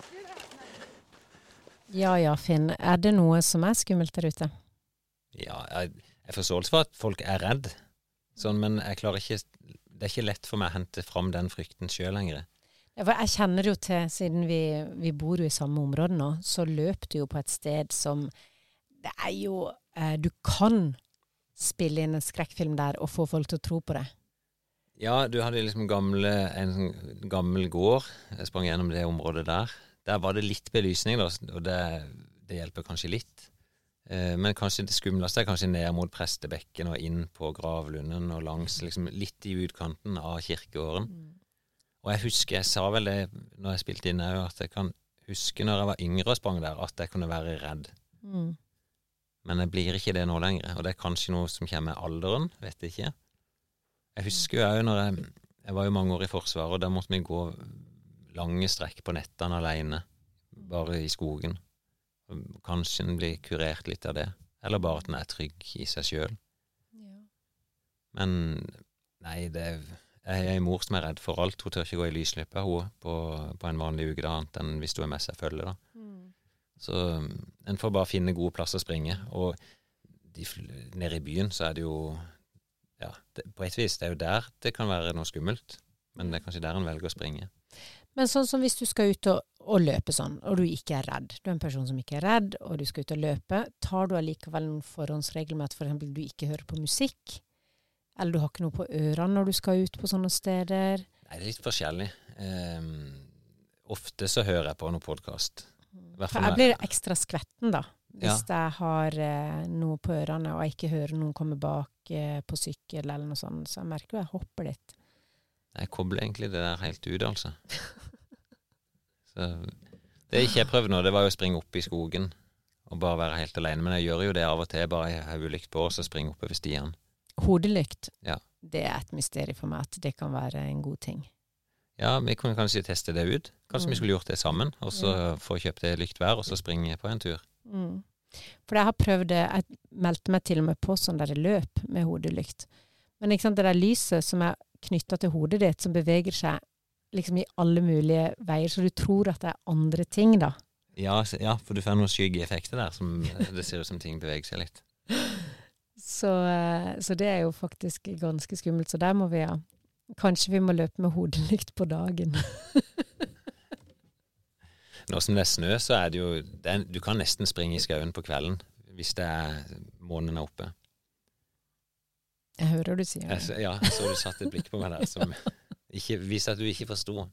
Ja, ja, Finn. Er det noe som er skummelt der ute? Ja, jeg, jeg forstår for at folk er redd, sånn, men jeg klarer ikke, det er ikke lett for meg å hente fram den frykten selv lenger. Ja, for jeg kjenner jo til, siden vi, vi bor jo i samme område nå, så løp du jo på et sted som, det er jo, eh, du kan spille inn en skrekkfilm der og få folk til å tro på det. Ja, du hadde liksom gamle, en sånn gammel gård, jeg sprang gjennom det området der. Der var det litt belysning da, og det, det hjelper kanskje litt. Eh, men kanskje det skumleste er kanskje ned mot Prestebekken og inn på Gravlunden og langs liksom litt i utkanten av kirkegården. Mm. Og jeg husker, jeg sa vel det når jeg spilte inn her, at jeg kan huske når jeg var yngre og sprang der, at jeg kunne være redd. Mm. Men jeg blir ikke det nå lenger, og det er kanskje noe som kommer med alderen, vet jeg ikke. Jeg husker jo når jeg, jeg var jo mange år i Forsvaret, og der måtte vi gå lange strekk på nettene alene, bare i skogen. Kanskje den blir kurert litt av det, eller bare at den er trygg i seg selv. Ja. Men nei, det er, jeg er en mor som er redd for alt. Hun tør ikke gå i lysløpet hun, på, på en vanlig uke da, annet enn hvis hun er med seg følge da. Mm. Så en får bare finne gode plasser å springe, og de, nede i byen så er det jo ja, det, på et vis, det er jo der det kan være noe skummelt, men det er kanskje der en velger å springe. Men sånn som hvis du skal ut og, og løpe sånn, og du ikke er redd, du er en person som ikke er redd, og du skal ut og løpe, tar du allikevel noen forhåndsregler med at for eksempel du ikke hører på musikk, eller du har ikke noe på ørene når du skal ut på sånne steder? Nei, det er litt forskjellig. Um, ofte så hører jeg på noen podcast. For jeg blir ekstra skvetten da, hvis ja. jeg har eh, noe på ørene, og jeg ikke hører noen komme bak eh, på sykkel eller noe sånt, så jeg merker jo jeg hopper litt. Jeg kobler egentlig det der helt ut, altså. Så det ikke jeg prøvde nå, det var jo å springe opp i skogen og bare være helt alene, men jeg gjør jo det av og til, bare jeg har ulykt på oss og springe opp over stien. Hodelykt, ja. Det er et mysterium for meg at det kan være en god ting. Ja, vi kunne kanskje teste det ut. Kanskje mm. vi skulle gjort det sammen, og så ja. få kjøpt det lykt hver, og så springe på en tur. Mm. For jeg har prøvd det, jeg meldte meg til og med på sånn der løp med hodelykt. Men ikke sant, det der lyset som er knyttet til hodet ditt, som beveger seg liksom i alle mulige veier, så du tror at det er andre ting da. Ja, ja for du får noen skyggeeffekter der, som det ser ut som ting beveger seg litt. Så, så det er jo faktisk ganske skummelt, så der må vi ha. Kanskje vi må løpe med hodelykt på dagen. Nå som det er snø, så er det jo, det er, du kan nesten springe i skauen på kvelden, hvis det er månen er oppe. Jeg hører du sier det. Jeg, ja, så du satt et blikk på meg der, som ikke, viser at du ikke forstod.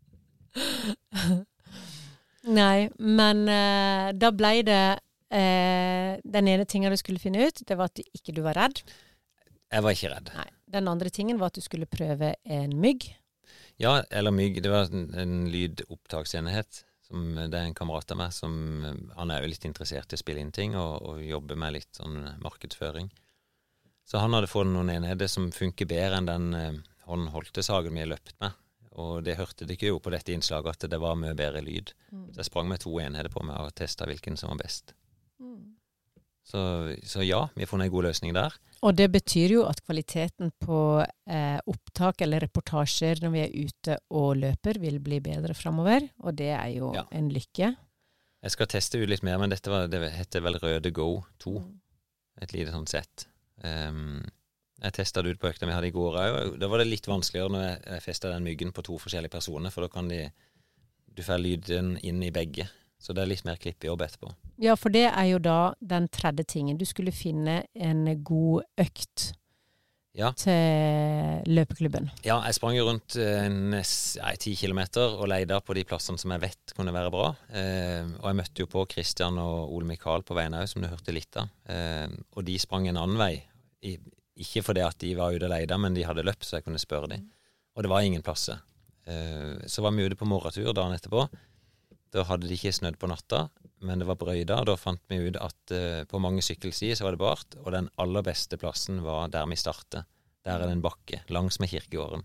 Nei, men uh, da ble det uh, den ene tingen du skulle finne ut, det var at du ikke du var redd. Jeg var ikke redd. Nei. Den andre tingen var at du skulle prøve en mygg. Ja, eller mygg. Det var en, en lydopptaksenhet. Som, det er en kamerat av meg som han er jo litt interessert i å spille inn ting og, og jobbe med litt sånn markedsføring. Så han hadde fått noen enheter som funker bedre enn den eh, håndholdte-sagen vi har løpt med. Og det hørte det ikke jo på dette innslaget at det var mye bedre lyd. Mm. Så jeg sprang med to enheter på meg og testet hvilken som var best. Mm. Så, så ja, vi har funnet en god løsning der. Og det betyr jo at kvaliteten på eh, opptak eller reportasjer når vi er ute og løper vil bli bedre fremover, og det er jo ja. en lykke. Jeg skal teste ut litt mer, men dette var, det heter vel Røde Go to, et lite sånt sett. Um, jeg testet det ut på økta vi hadde i går, og da var det litt vanskeligere når jeg, jeg festet den myggen på to forskjellige personer, for da kan de, du får lyden inn i begge. Så det er litt mer klippjobb etterpå. Ja, for det er jo da den tredje tingen. Du skulle finne en god økt ja. til løpeklubben. Ja, jeg sprang jo rundt ti kilometer og leide på de plassene som jeg vet kunne være bra. Eh, og jeg møtte jo på Christian og Ole Mikael på veien også, som du hørte litt av. Eh, og de sprang en annen vei. I, ikke fordi at de var ute og leide, men de hadde løpt, så jeg kunne spørre dem. Og det var ingen plasser. Eh, så var vi ute på morgentur dagen etterpå. Da hadde de ikke snødd på natta, men det var brøyda, og da fant vi ut at uh, på mange sykkelstier så var det bart, og den aller beste plassen var der vi startet. Der er det en bakke, langs med kirkegården.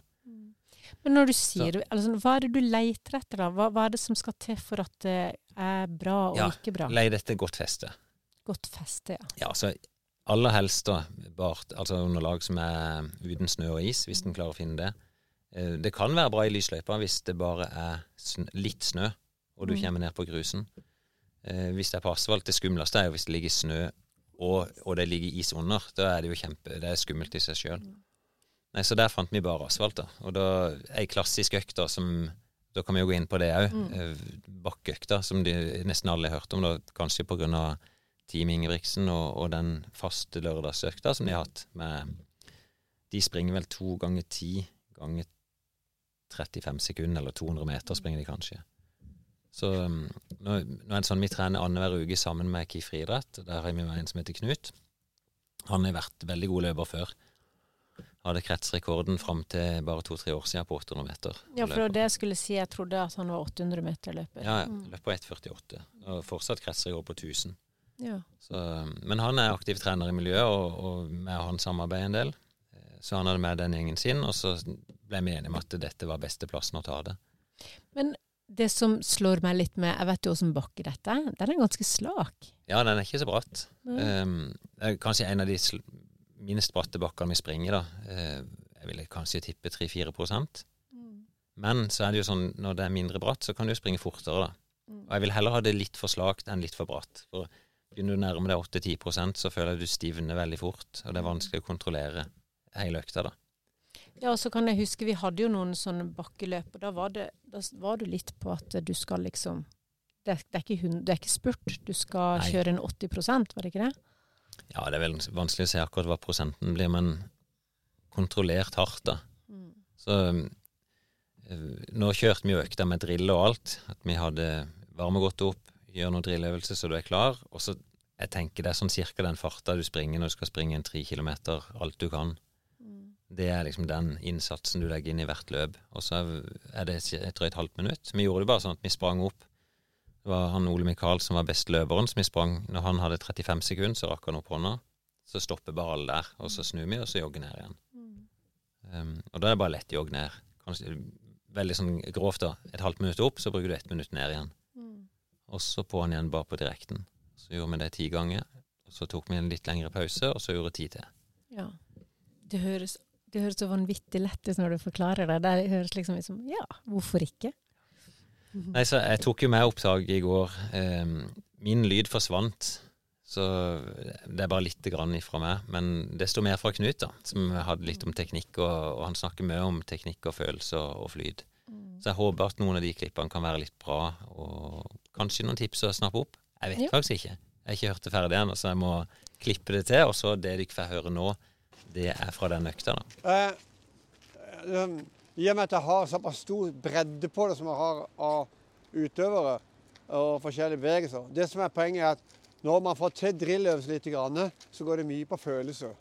Men når du sier, altså, hva er det du leter etter da? Hva, hva er det som skal til for at det er bra og ja, ikke bra? Ja, leid etter godt feste. Godt feste, ja. Ja, altså aller helst da, bart, altså underlag som er uten snø og is, hvis den klarer å finne det. Uh, det kan være bra i lysløypa hvis det bare er sn- litt snø, og du mm. kommer ned på grusen. Uh, hvis det er på asfalt, det skumleste er jo hvis det ligger snø, og, og det ligger is under, da er det jo kjempe, det er skummelt i seg selv. Mm. Nei, så der fant vi bare asfalt da. Og da er en klassisk økt da, som, da kan vi jo gå inn på det også, mm. bakkeøkta, som de nesten alle har hørt om da, kanskje på grunn av Team Ingebrigtsen og, og den faste lørdagsøkta som de har hatt med, de springer vel to ganger ti ganger trettifem sekunder, eller to hundre meter springer de kanskje. Så nå, nå er det sånn, vi trener annenhver uke sammen med Kif Friidrett, der har vi med en som heter Knut. Han har vært veldig god løper før. Hadde kretsrekorden frem til bare to-tre år siden på åtte hundre meter. Ja, for det skulle si, jeg trodde at han var åtte hundre meter løper. Ja, ja, løp på ett førtiåtte, og fortsatt kretsrekord på tusen. Ja. Så, men han er aktiv trener i miljøet, og, og med han samarbeider en del. Så han hadde med den gjengen sin, og så ble vi enige om at dette var beste plassen å ta det. Men det som slår meg litt med, jeg vet jo hvordan bakke dette er, den er ganske slak. Ja, den er ikke så bratt. Um, det er kanskje en av de sl- minst bratte bakkene vi springer da, eh, jeg vil kanskje tippe tre-fire prosent. Mm. Men så er det jo sånn, når det er mindre bratt, så kan du jo springe fortere da. Mm. Og jeg vil heller ha det litt for slakt enn litt for bratt. For begynner du nærmere det åtte-ti prosent, så føler jeg du stivner veldig fort, og det er vanskelig å kontrollere hele økta da. Ja, og så kan jeg huske, vi hadde jo noen sånne bakkeløp, og da var det, da var det litt på at du skal liksom, det er, det er, ikke, det er ikke spurt, du skal Nei. Kjøre en åtti prosent, var det ikke det? Ja, det er vel vanskelig å se akkurat hva prosenten blir, men kontrollert hardt da. Mm. Så nå kjørte vi jo økta med drill og alt, at vi hadde varme godt opp, gjør noen drilløvelser så du er klar, og så jeg tenker det er sånn cirka den farta du springer når du skal springe en tre kilometer, alt du kan. Mm. Det er liksom den innsatsen du legger inn i hvert løp, og så er det jeg tror et halvt minutt. Vi gjorde det bare sånn at vi sprang opp. Det var han Ole Mikael som var best løperen, som vi sprang. Når han hadde trettifem sekunder, så rakk han opp hånda. Så stopper bare alle der, og så snur vi, og så jogger ned igjen. Mm. Um, og da er det bare lett jogg ned. Kanskje veldig sånn grovt da. Et halvt minutt opp, så bruker du ett minutt ned igjen. Mm. Og så på han igjen bare på direkten. Så gjorde vi det ti ganger. Og så tok vi en litt lengre pause, og så gjorde ti til. Ja, det høres, det høres så vanvittig lett ut når du forklarer det. Det høres liksom ut som, ja, hvorfor ikke? Nei, så jeg tok jo med opptak i går. Um, min lyd forsvant, så det er bare litt grann ifra meg. Men det stod mer fra Knut da, som hadde litt om teknikk, og, og han snakker mye om teknikk og følelse og, og flyd. Mm. Så jeg håper at noen av de klippene kan være litt bra, og kanskje noen tips å snappe opp. Jeg vet ja. faktisk ikke. Jeg har ikke hørt det ferdig ennå, så jeg må klippe det til, og så det de får høre nå, det er fra den økta da. Eh, um. I og med at jeg har såpass stor bredde på det som jeg har av utøvere og forskjellige bevegelser. Det som er poenget er at når man får til drilløvelser litt, så går det mye på følelser.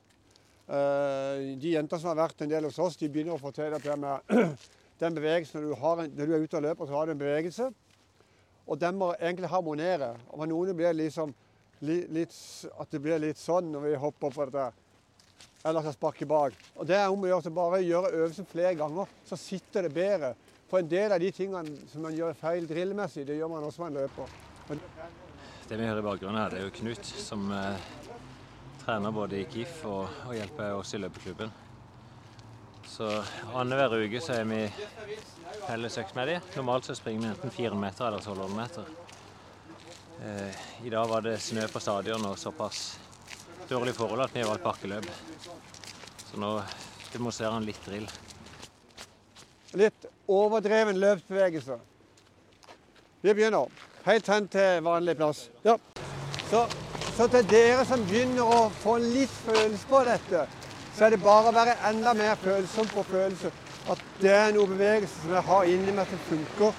De jenter som har vært en del hos oss, de begynner å få til det med den bevegelsen. Når du, har en, når du er ute og løper, så har du en bevegelse, og den må egentlig harmonere. Og noen blir liksom, litt, at det blir litt sånn når vi hopper på dette. Eller skal sparke bak. Og det er om å gjøre til bare å gjøre øvelsen flere ganger, så sitter det bedre. For en del av de tingene som man gjør feil drillmessig, det gjør man også med en løper. Det vi hører i bakgrunnen her, det er jo Knut, som eh, trener både i K I F og, og hjelper oss i løpeklubben. Så annenhver uke så er vi felles økt med de. Normalt så springer vi enten fire hundre meter eller tolv hundre meter. Eh, I dag var det snø på stadion og såpass dårlig forhold at vi har valgt bakkeløp. Så nå demonstrerer han litt drill. Litt overdreven løpsbevegelse. Vi begynner. Helt hen til vanlig plass. Ja. Så, så til dere som begynner å få litt følelse på dette, så er det bare å være enda mer følsom på følelse. At det er noe bevegelse som jeg har inni meg som funker.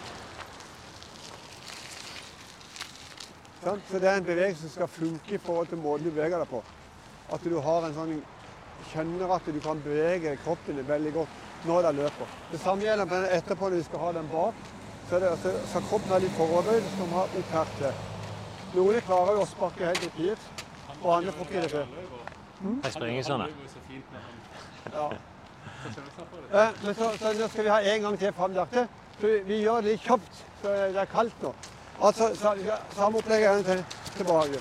Så det er en bevegelse som skal funke i forhold til måten du beveger deg på. At du har en sånn, kjenner at du kan bevege kroppen veldig godt når du løper. Det samme gjelder etterpå når du skal ha den bak. Så så, det, så, så kroppen har litt foroverbøyd, så de har opp her til. Noen klarer jo å sparke helt opp hit, og andre får ikke det til. Mm? Jeg springer sånn, ja. Eh, men så, så nå skal vi ha en gang til frem der til. Så vi, vi gjør det litt kjapt, så det er kaldt nå. Altså, så, samme opplegg er til, tilbake.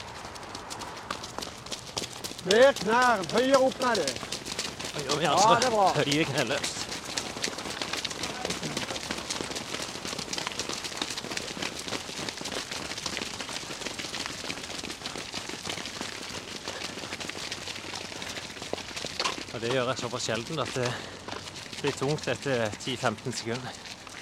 Mer knær, høyere opp med det. Da gjør vi altså ja, det er bra. Høye kneløst. Og det gjør jeg såpass sjelden at det blir tungt etter ti til femten sekunder.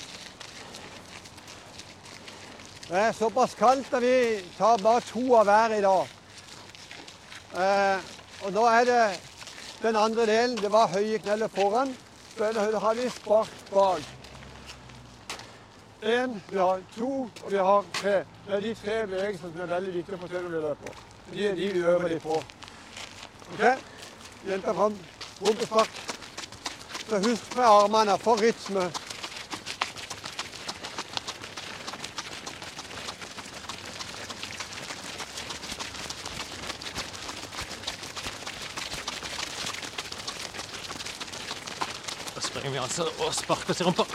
Det er såpass kaldt at vi tar bare to av hver i dag. Eh, og da er det den andre delen. Det var høye kneller foran. Så er det, da har vi spark bak. En, vi har to, og vi har tre. Det er de tre bevegelsene som er veldig viktige for å vi løper. De er de vi øver litt på. Ok? Jenta fram. Rumpespark. Så husk med armene for rytme. Da springer vi altså og sparker oss i rumpa.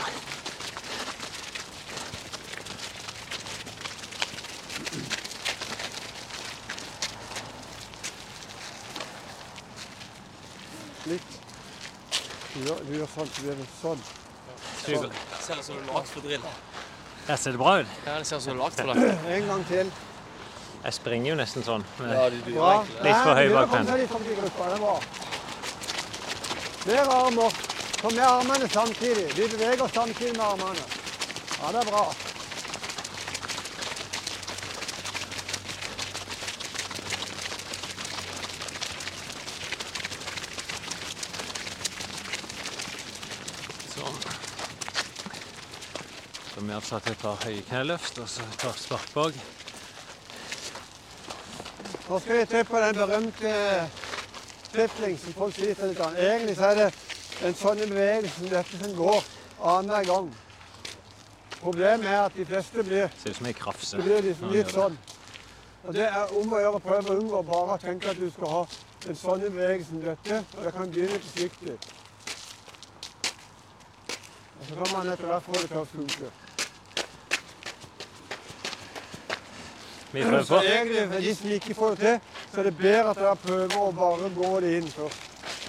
Litt. Du gjør, du gjør sånn, så blir det sånn. Super. Det ser ut som du er lagt for drill. Her ser det bra ut. Ja, det ser ut som du er lagt for det. En gang til. Jeg springer jo nesten sånn. Men Ja, du, du Bra. gjør egentlig det. Litt for høy bak den. Litt for høy gruppa, det er bra. Mer armer. Kom med armene samtidig. Vi beveger samtidig med armene. Ja, det er bra. Sånn. Så vi har satt et par høye kneløft, og så et par spark bak. Nå skal vi til på den berømte tripling som folk sliter litt an. Egentlig så er det en sånn bevegelse som dette som går annenhver gang. Problemet er at de fleste blir, Ser ut som en krafse. det blir liksom litt sånn. Og det er om å gjøre å prøve å unngå bare å tenke at du skal ha en sånn bevegelse som dette, og det kan begynne til sviktig. Og så kan man etter hvert få det til å funke. Vi prøver Så på. egentlig, for de som ikke får det til, så er det bedre at dere prøver å bare gå det inn først.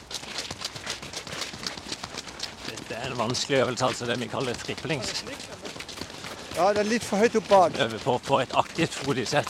Dette er en vanskelig øvelse, altså det vi kaller triplings. Ja, det er litt for høyt opp bak. Øver på på et aktivt fotosett.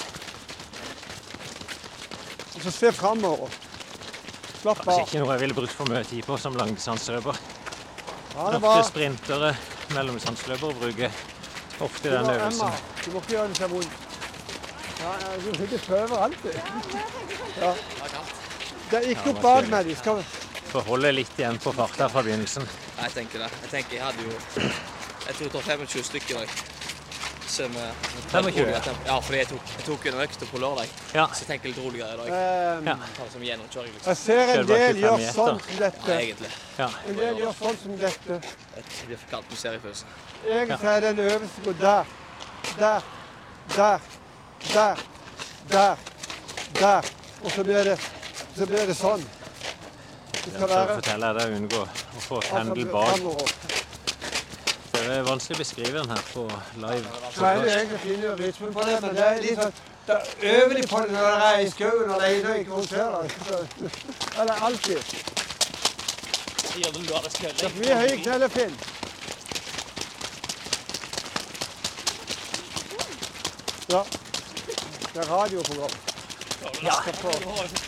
Og så se fremover. Slapp Kanskje av. ikke noe jeg ville brukt for mye tid på som langdistanseløper. Ja, det er bra. Ofte sprintere, mellomdistanseløpere bruker ofte Du den må, øvelsen. Emma, du må ikke gjøre det så vondt. Ja, ja, du må ikke prøve alltid. Ja. Det er ikke opp bak med de. Skal... Forholde litt igjen på farta fra begynnelsen. Jeg tenker det. Jeg tenker jeg hadde jo Jeg tror jeg tar femogtjue stykker i dag. Som, eh, femogtjue? Ja, fordi jeg tok, jeg tok en økt på lørdag. Ja. Så jeg tenker litt roligere i dag. Um, Ja. Ta det som gjennomkjøring, liksom. jeg ser en Kjører bare del tjuefem gjør meter. sånn som Ja, dette. egentlig. Ja. En del gjør sånn som dette. Det blir for kaldt med seriefølelse. Egentlig så er det en øvelse som går der, der, der, der, der, der. Og så blir det, så blir det sånn. Det skal Så være forteller jeg deg å unngå å få altså, pendel bak. fremover. Det er vanskelig å beskrive den her på live. Så er det egentlig finere rytmen på det, men det er litt sånn, da øver de på det når dere er i skauen alene og ikke noen ser deg. Eller alltid. Sier du lørdagskveld? Mye høye kneller, Finn. Ja. Det er radioprogram. Ja. Skal få.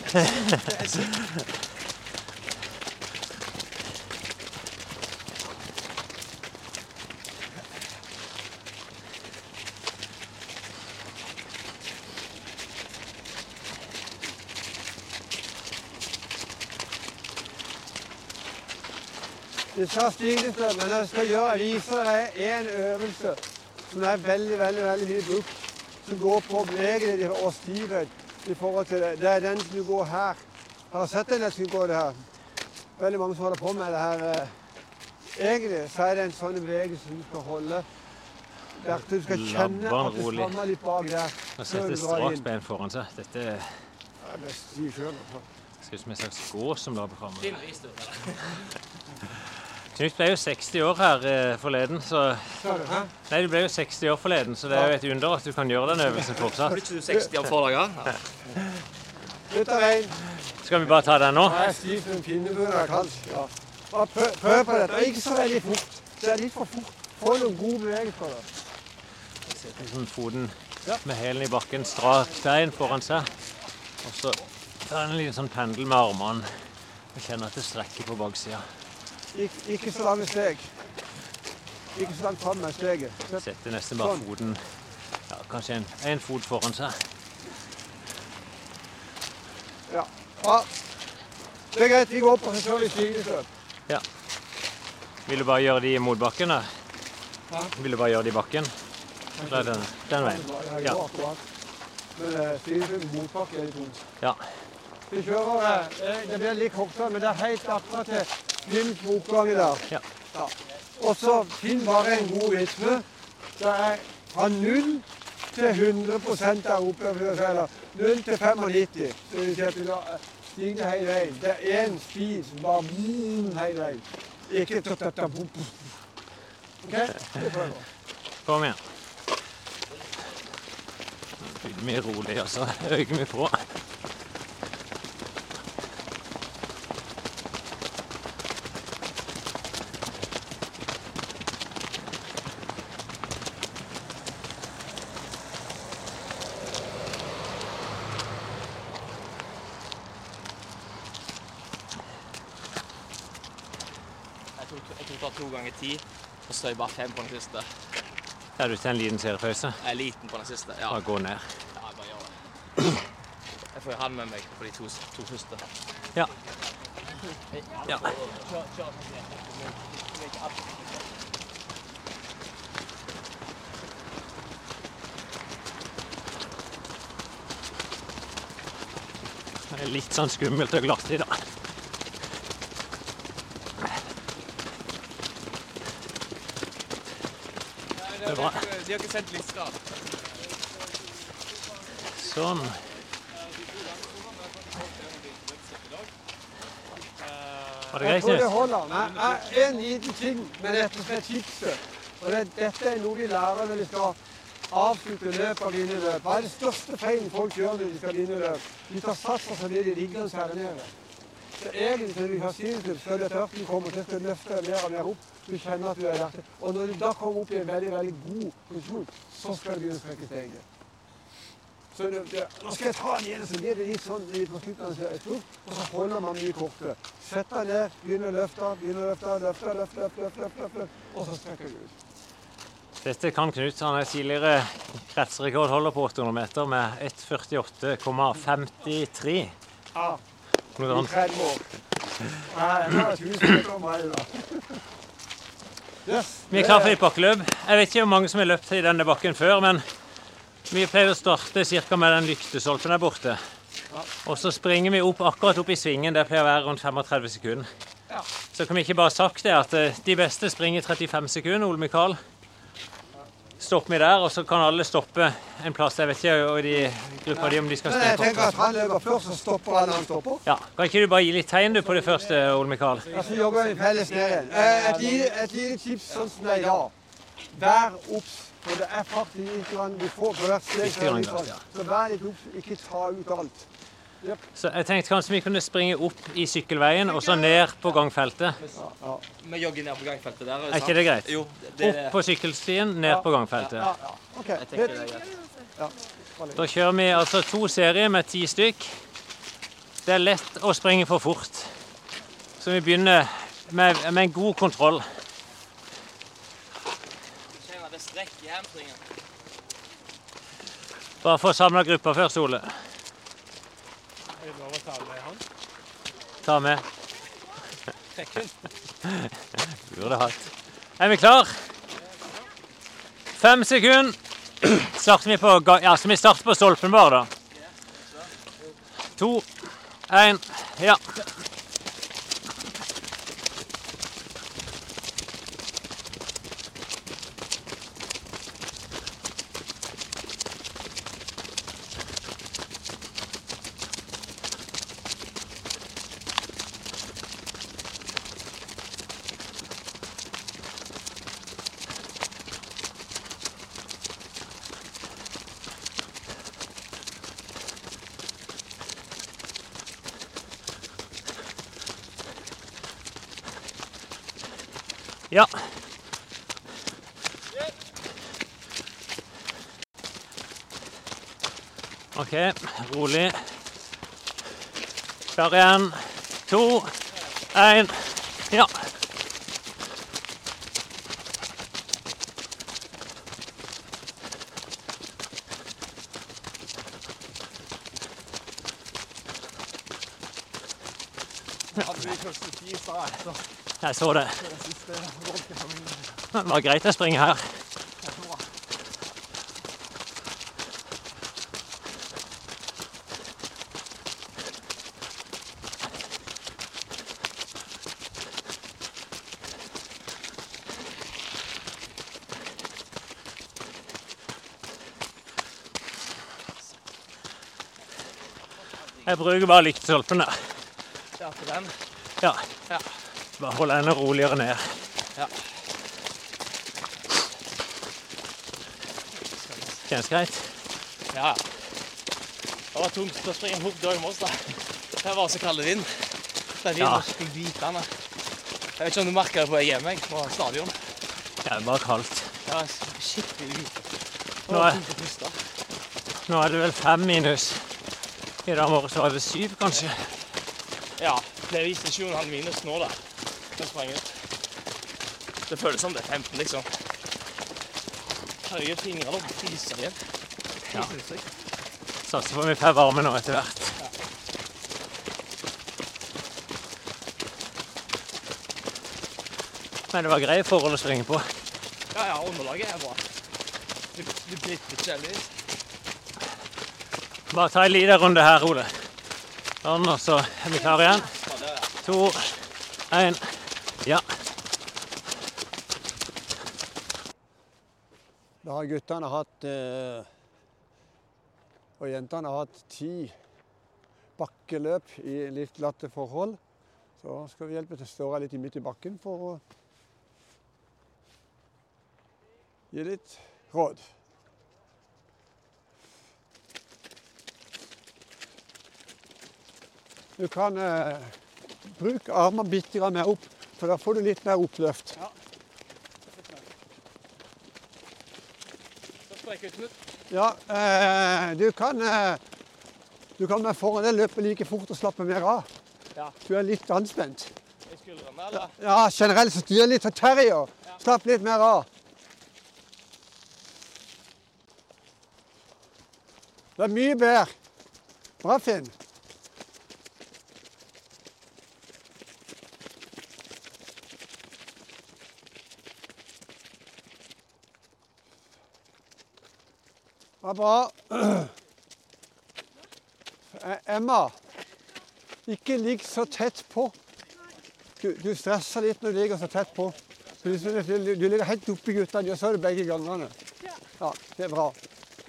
Disse stigningsøvelsene jeg skal gjøre, jeg viser deg en øvelse som er veldig, veldig, veldig mye brukt, som går på bevegelse og stivhet i forhold til det. Det er den som går her. Jeg har sett den som går det her. Veldig mange som holder på med det her. Egentlig så er det en sånn bevegelse som du skal holde Berthe, du skal kjenne Labber at det rolig. strammer litt bak der. Og setter straks bein foran seg. Dette Det er best stiv selv, altså. ser ut som en slags gås som labber framover. Din visdom. Knut ble jo seksti år her eh, forleden, så Sa du, hæ? Nei, du ble jo seksti år forleden, så det er jo et under at du kan gjøre den øvelsen fortsatt. Blir ikke du seksti om få dager? Ut av veien. Skal vi bare ta den nå? Nå er jeg stiv som en pinnebunn av kaldt. Ja. Bare prøv, prøv på dette. Og ikke så veldig fort. Det er litt for fort. Få noen gode bevegelser på det. Setter liksom foten med hælen i bakken, strak bein foran seg. Og så tar en liten sånn pendel med armene og kjenner at det strekker på baksida. Ik ikke så lange steg. Ikke så langt fram med steget. Sett. Setter nesten bare Sånn. foten, ja, kanskje en, en fot foran seg. Ja. Bra. Det er greit. Vi går opp og så kjører vi stigningsløp. Ja. Vil du bare gjøre de i motbakken, da? Ja. Vil du bare gjøre de i bakken? Eller den, den veien? Ja. Ja. Akkurat. Men uh, stigningsløp i motbakke er litt tungt. Ja. Vi kjører, eh, det blir litt kortere, men det er helt akkurat til Glimt på oppgangen der. Ja. Ja. Og så finn bare en god rytme. Det er fra null til hundre prosent der oppe. Eller null til femognitti. Så vi ser til å stige hele veien. Det er en speed som bare boom hele veien. Ikke til dette boom. OK? Vi prøver. Kom igjen. Nå begynner vi rolig, og så øker vi på. Jeg tok, jeg tok da to ganger ti, og så er jeg bare fem på den siste. Er du til en liten seriepause? Jeg er liten på den siste. Ja, Bare gå ned. ja jeg bare gjør det. Jeg får jo han med meg på de to, to første. Ja. Ja. Kjør, kjør sånn som jeg. Det er ikke alt. Det er litt sånn skummelt og glatt i dag. Det er bra. De har ikke sendt lista. Sånn. Var det Jeg greit, tror det Knut? holder. Nei, nei, en liten ting med dette som er tipset. Og det, dette er noe vi lærer når vi skal avslutte løp og vinne løp. Hva er det største feilen folk gjør når de skal vinne løp? De tar satser så blir de liggende her nede. Så egentlig når du har stigningsløp, så er det tørken kommer til å løfte deg mer og mer opp. Du kjenner at du er der. Og når du da kommer opp i en veldig, veldig god posisjon, så skal du begynne å strekke steget. Så det, det, nå skal jeg ta den igjen, så blir det litt sånn litt på slutten av et stort, og så holder man mye kortet. Sett deg ned, begynner å løfte, begynner å løfte, løfte, løfte, løfte, løfte, løfte, løfte, og så strekker du ut. Dette kan Knut. Han er tidligere kretsrekordholder på åtte hundre meter med ett førtiåtte komma femtitre. Ja, Noe i annet. tretti år. Nei, jeg har tusen meter om meg da. Yes, Vi er klare for litt bakkeløp. Jeg vet ikke hvor mange som har løpt i denne bakken før, men vi pleier å starte ca. med den lyktestolpen der borte. Og så springer vi opp akkurat opp i svingen. Det pleier å være rundt femogtredve sekunder. Ja. Så kan vi ikke bare sagt det at eh, de beste springer trettifem sekunder, Ole Mikael. Stopper vi der, og så kan alle stoppe en plass. Jeg vet ikke og de gruppa de om de skal Men jeg springe tenker at kort. han løper først, så stopper han når han stopper. Ja, kan ikke du bare gi litt tegn du på det første, Ole Mikael? Ja, så jogger vi felles ned igjen. Eh, Et lite, et lite tips sånn som det er i dag. Vær obs, for det er faktisk litt grann du får på hvert steg. Litt så er det grann litt sånn. gass, ja. Så vær litt obs, ikke ta ut alt. Så jeg tenkte kanskje vi kunne springe opp i sykkelveien, og så ned på gangfeltet. Ja, Vi jogger ned på gangfeltet der. Er ikke det greit? Jo, det er Opp på sykkelstien, ned på gangfeltet. ja, ja. OK. Jeg tenker det er greit. Ja. Da kjører vi altså to serier med ti stykk. Det er lett å springe for fort. Så vi begynner med, med en god kontroll. Kjenner det strekk i hamstringen. Bare for å samle gruppa først, Ole. Ta med. Burde hatt. Er vi klar? Fem sekunder. Starter vi på, ga- ja, så vi starter på stolpen bare da. To, en, ja. Ja. Ok, rolig. Klar igjen. To, en, ja. Jeg så det. Det var greit å springe her. Jeg bruker bare lyktestolpen der. Ja, til den. Ja. Ja. Bare holde henne roligere ned. Ja. Kjennes greit? Ja. Det var tungt å springe en hopp dag i morges da. Det var så kalde vind. Det er vind Ja. og skikkelig bitende. Jeg vet ikke om du merker det på vei hjemme jeg, på stadion. Ja, det er bare kaldt. Det var skikkelig bitende. Det Nå var er- tungt å puste. Nå er det vel fem minus. I dag morges var det syv, kanskje. Ja, det viser sju komma fem minus nå da. Jeg sprang ut. Det føles som det er femten liksom. Herregud, fingrene opp, fiser igjen. Ja. Helt sinnssykt. Satser på vi får varme nå etter hvert. Men det var greie forhold å springe på. Ja, ja, underlaget er bra. Du, du blir litt kjellig. Bare ta en liten runde her, Ole. Sånn, og så er vi klare igjen. To, en, ja. Da har guttene hatt eh, og jentene har hatt ti bakkeløp i litt glatte forhold. Så skal vi hjelpe til å stå litt midt i bakken for å gi litt råd. Du kan eh, bruke armene bitte grann mer opp, for da får du litt mer oppløft. Ja. Så strekker ut ut. Ja, eh, du kan eh, du kan med foran det løpe like fort og slappe mer av. Ja. Du er litt anspent. I skuldrene, eller? Ja, generelt så styr litt terrier. Slapp litt mer av. Det er mye bedre. Bra, Finn. Det er bra. Emma, ikke ligg så tett på. Du, du stresser litt når du ligger så tett på. Du, du, du ligger helt oppi guttene, og så er det begge gangene. Ja, det er bra.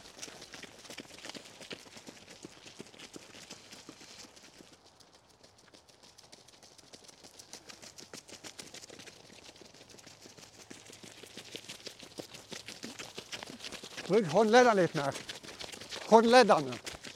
Bruk håndleddene litt mer. Håndleddene.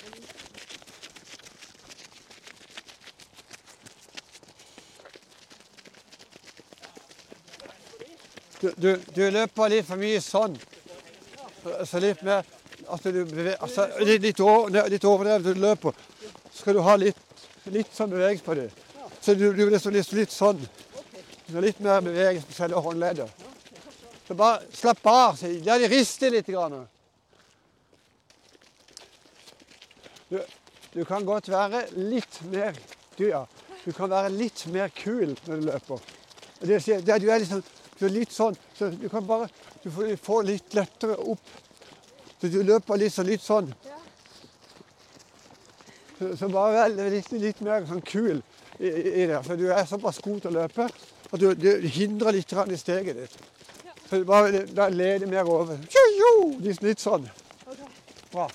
Du, du, du løper litt for mye sånn. Så litt mer altså, du beveger, altså, litt, litt, over, litt overdrevet du løper. Så skal du ha litt, litt sånn bevegelse på det. Så du, du liksom litt, litt sånn. Litt mer bevegelse på selve håndleddet. Så bare slapp av. La de riste litt. Du, du kan godt være litt mer du, ja. Du kan være litt mer kul når du løper. Det, det, du er liksom, du er litt sånn, så du kan bare du får, får litt lettere opp. Så du løper litt, så litt sånn. Så, så bare vær litt, litt mer sånn kul i, i det. For du er såpass god til å løpe at du, du hindrer litt i steget ditt. Så bare da leder mer over. Litt, litt sånn. Bra.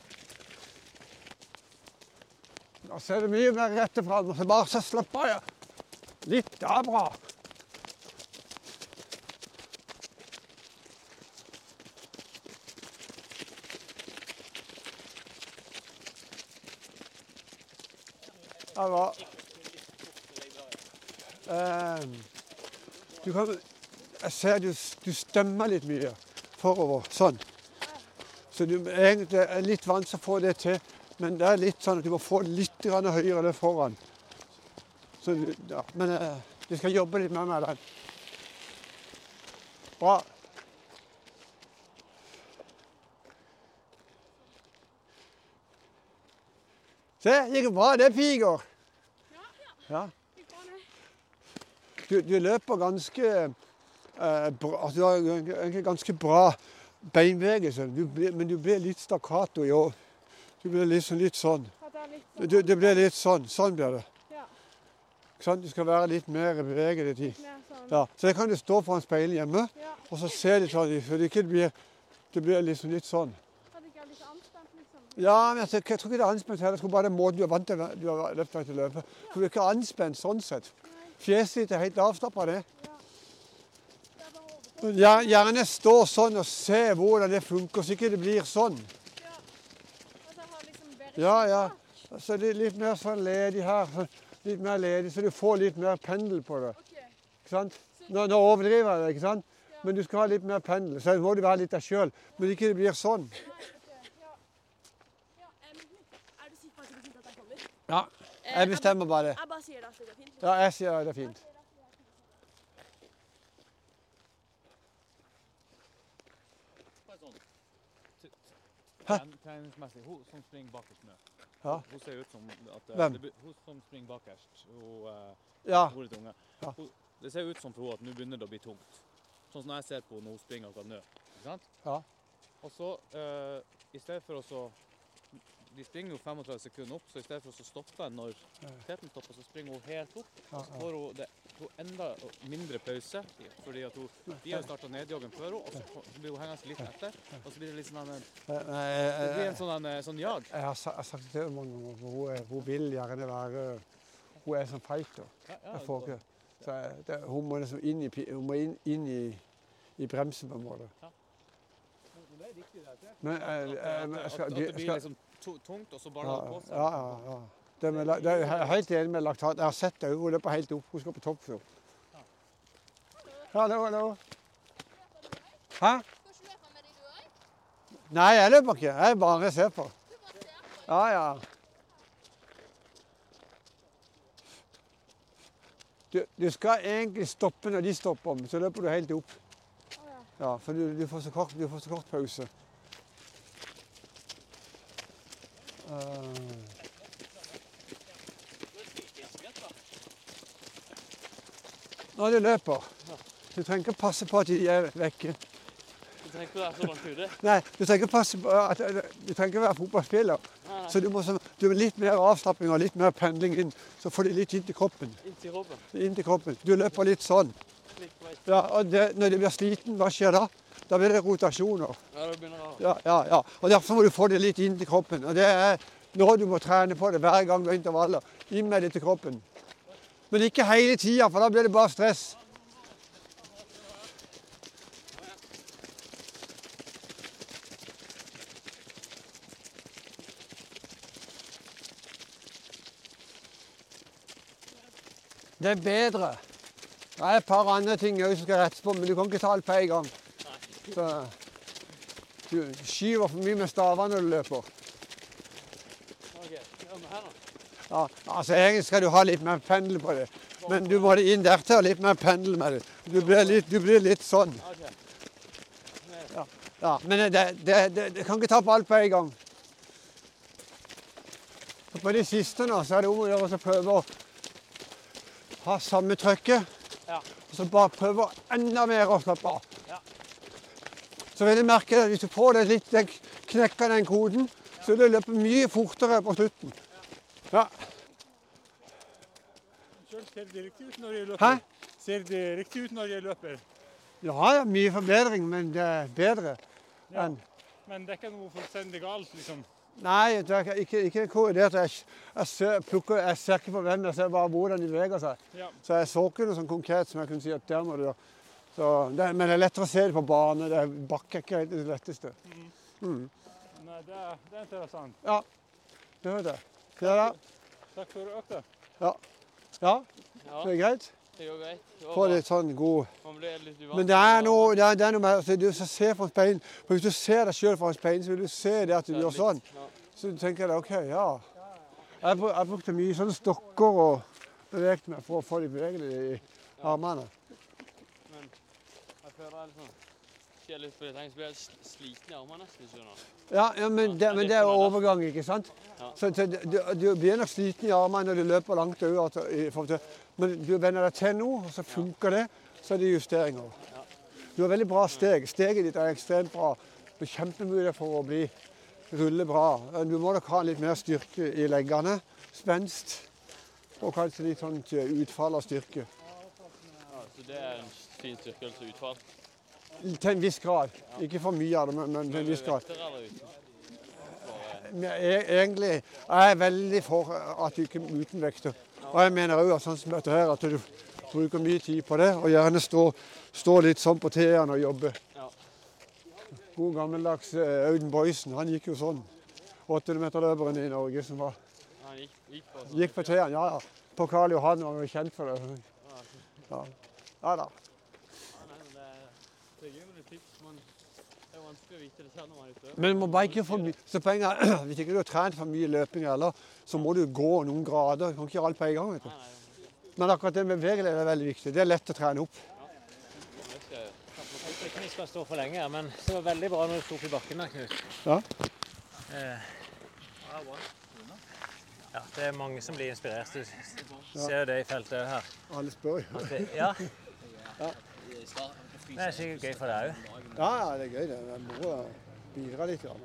Da ser du mye mer rette frem. Så bare så slapp av, ja. Litt, det er bra. Det er bra. Um, du kan jeg ser du, du stemmer litt mye forover, sånn. Så du, egentlig, det er litt vanskelig å få det til, men det er litt sånn at du må få litt grann høyere eller foran. Så, du, ja, men eh, du skal jobbe litt mer med den. Bra. Se, gikk det bra, det piger. Ja. Du, du løper ganske eh, bra, altså du har egentlig ganske bra beinbevegelse, du blir, men du blir litt stakkato i år. Du blir liksom litt sånn. Du, det blir litt sånn, sånn blir det. Sånn, du skal være litt mer beveget i tid. Ja, så det kan du stå foran speilet hjemme, og så se litt sånn, for det ikke blir, det blir liksom litt sånn. Ja, men jeg, jeg tror ikke det er anspent heller. Jeg tror bare det er måten du er vant til du har løpt til å løpe. For du er ikke anspent sånn sett. Fjeset ditt er helt avslappet av det. Ja, gjerne stå sånn og se hvordan det funker, så ikke det blir sånn. Ja, ja. Så det er litt mer sånn ledig her. Litt mer ledig, så du får litt mer pendel på det. Ikke sant? Nå, nå overdriver jeg det, ikke sant? Men du skal ha litt mer pendel, så må du være litt deg selv. Men ikke det blir sånn. Ja, jeg bestemmer bare det. Jeg bare sier det at det er fint. Ja, jeg sier det er fint. Treningsmessig, hun som springer bakerst nå. Ja. Hun ser ut som at Hvem? Det, hun som springer bakerst, hun, uh, Ja. hun er litt unge. Ja. Hun, det ser ut som for henne at nå begynner det å bli tungt. Sånn som jeg ser på når hun springer akkurat nå. Ikke sant? Ja. Og så, uh, i stedet for å så de springer jo femogtredve sekunder opp, så i stedet for å stoppe når teten stopper, så springer hun helt opp. Og så får hun, det, hun enda mindre pause, fordi at hun, de har startet nedjoggen før henne, og så blir hun hengende litt etter, og så blir det litt sånn en, det blir en sånn, en, sånn jag. Jeg har sagt det til henne mange ganger, for hun, hun vil gjerne være, hun er som fighter. Jeg får ikke, så det, hun må liksom inn i, hun må inn, inn i, i bremsen på en måte. Det er riktig det. Men jeg, jeg, jeg, jeg skal... At det blir liksom tungt, og så bare ja, på seg. ja, ja, ja. Det er, med, det er jeg er helt enig med laktat. Jeg har sett det, hun løper helt opp. Hun skal på topp. Hallo, hallo. Hæ? Nei, jeg løper ikke. Jeg bare ser på. Ja, ja. Du, du skal egentlig stoppe når de stopper, så løper du helt opp. Ja, for du, du, får så kort, du får så kort pause. Uh. Når du løper, du trenger ikke passe på at de er vekke. Du trenger ikke være så langt ute. Nei, du trenger ikke passe på at du trenger ikke være fotballspiller. Nei. Så du må, du må litt mer avslapping og litt mer pendling inn, så får de litt inn til kroppen. Inn til kroppen. Inn til kroppen. Du løper litt sånn. Ja, og det, når du blir sliten, hva skjer da? Da blir det rotasjoner. Ja, det begynner å... Ja, ja, ja. Og derfor må du få det litt inn til kroppen. Og det er når du må trene på det hver gang du har intervaller. Inn med det til kroppen. Men ikke hele tida, for da blir det bare stress. Det er bedre. Det er et par andre ting jeg som skal rettes på, men du kan ikke ta alt på en gang. Så, du skyver for mye med stavene når du løper. Ok, gjør vi her nå. Ja, altså egentlig skal du ha litt mer pendel på det. Men du må inn der til og litt mer pendel med det. Du blir litt, du blir litt sånn. Ja, ja, men det, det, det, det kan ikke ta på alt på en gang. Så på de siste nå så er det om å gjøre å prøve å ha samme trøkket. Ja. Og så bare prøve enda mer å slappe av. Ja. Så vil jeg merke at hvis du får det litt, den knekker den koden, så vil det løpe mye fortere på slutten. Ja. Selv ser det riktig ut når jeg løper? Hæ? Ser det riktig ut når jeg løper? Ja, det er mye forbedring, men det er bedre Ja. enn... Men det er ikke noe fullstendig galt, liksom? Nei, det er ikke, ikke korrelert. Jeg, jeg, ser, plukker, jeg ser ikke på hvem, jeg ser bare hvordan de beveger seg. Ja. Så jeg så ikke noe sånn konkret som jeg kunne si at der må du gjøre. Så det, men det er lettere å se det på bane. Det er bakke er ikke helt det letteste. Mm. Mm. Nei, det er, det er interessant. Ja, det var det. Ja, da. Takk for økta. Ja. Ja, Ja. det er greit. Det går greit. Det går Få bra. litt sånn god... Man blir litt uvant. Men det er noe, det er, det er noe med altså, du skal se foran speilen. For hvis du ser deg selv foran speilen, så vil du se det at du gjør sånn. Ja. Så du tenker deg, ok, ja. Jeg, bruk, jeg brukte mye sånne stokker og bevegte meg for å få de bevegelige i armene. Men jeg føler det er litt sånn... Skjer litt på det, jeg blir sliten i armene nesten, skjønner du. Ja, ja men, det, men det er jo overgang, ikke sant? Ja. Så, så du, du blir nok sliten i armene når du løper langt over. Altså, i forhold til, men du venner deg til noe, og så funker det, så er det justeringer. Ja. Du har veldig bra steg. Steget ditt er ekstremt bra. Du er kjempemulig for å bli rulle bra. Du må nok ha litt mer styrke i leggene, spenst, og kanskje litt sånn utfall av styrke. Ja, så det er en fin styrkelse utfall. Til en viss grad. Ikke for mye av det, men, men til en viss grad. Vekter eller uten? Men jeg, egentlig jeg er veldig for at du ikke er uten vekter. Og jeg mener også, sånn som dette her, at du bruker mye tid på det, og gjerne stå, stå litt sånn på T-en og jobbe. Ja. God gammeldags uh, Auden Boysen, han gikk jo sånn. åttende meter-løperen i Norge som var, Han gikk, gikk på sånn. gikk på T-en, ja, ja. På Karl Johan var han kjent for det. Ja, ja da. Ja, nei, men det er... Det er jo litt tips, men det er vanskelig å vite det selv når man er ute. Men du må bare ikke for mye. Så poenget er, hvis ikke du har trent for mye løping eller, så må du gå noen grader. Du kan ikke gjøre alt på en gang, vet du. Nei, nei, Men akkurat det med bevegelighet er veldig viktig. Det er lett å trene opp. det skal jeg gjøre. Jeg tror ikke vi skal stå for lenge, men det var veldig bra når du sto i bakken der, Knut. Ja. Eh, ja, det er mange som blir inspirert. Du ser det i feltet her. Alle spør jo. At det, ja. Det er sikkert gøy for deg også. Ja, ja, det er gøy det. Jeg må bidra litt. Ja.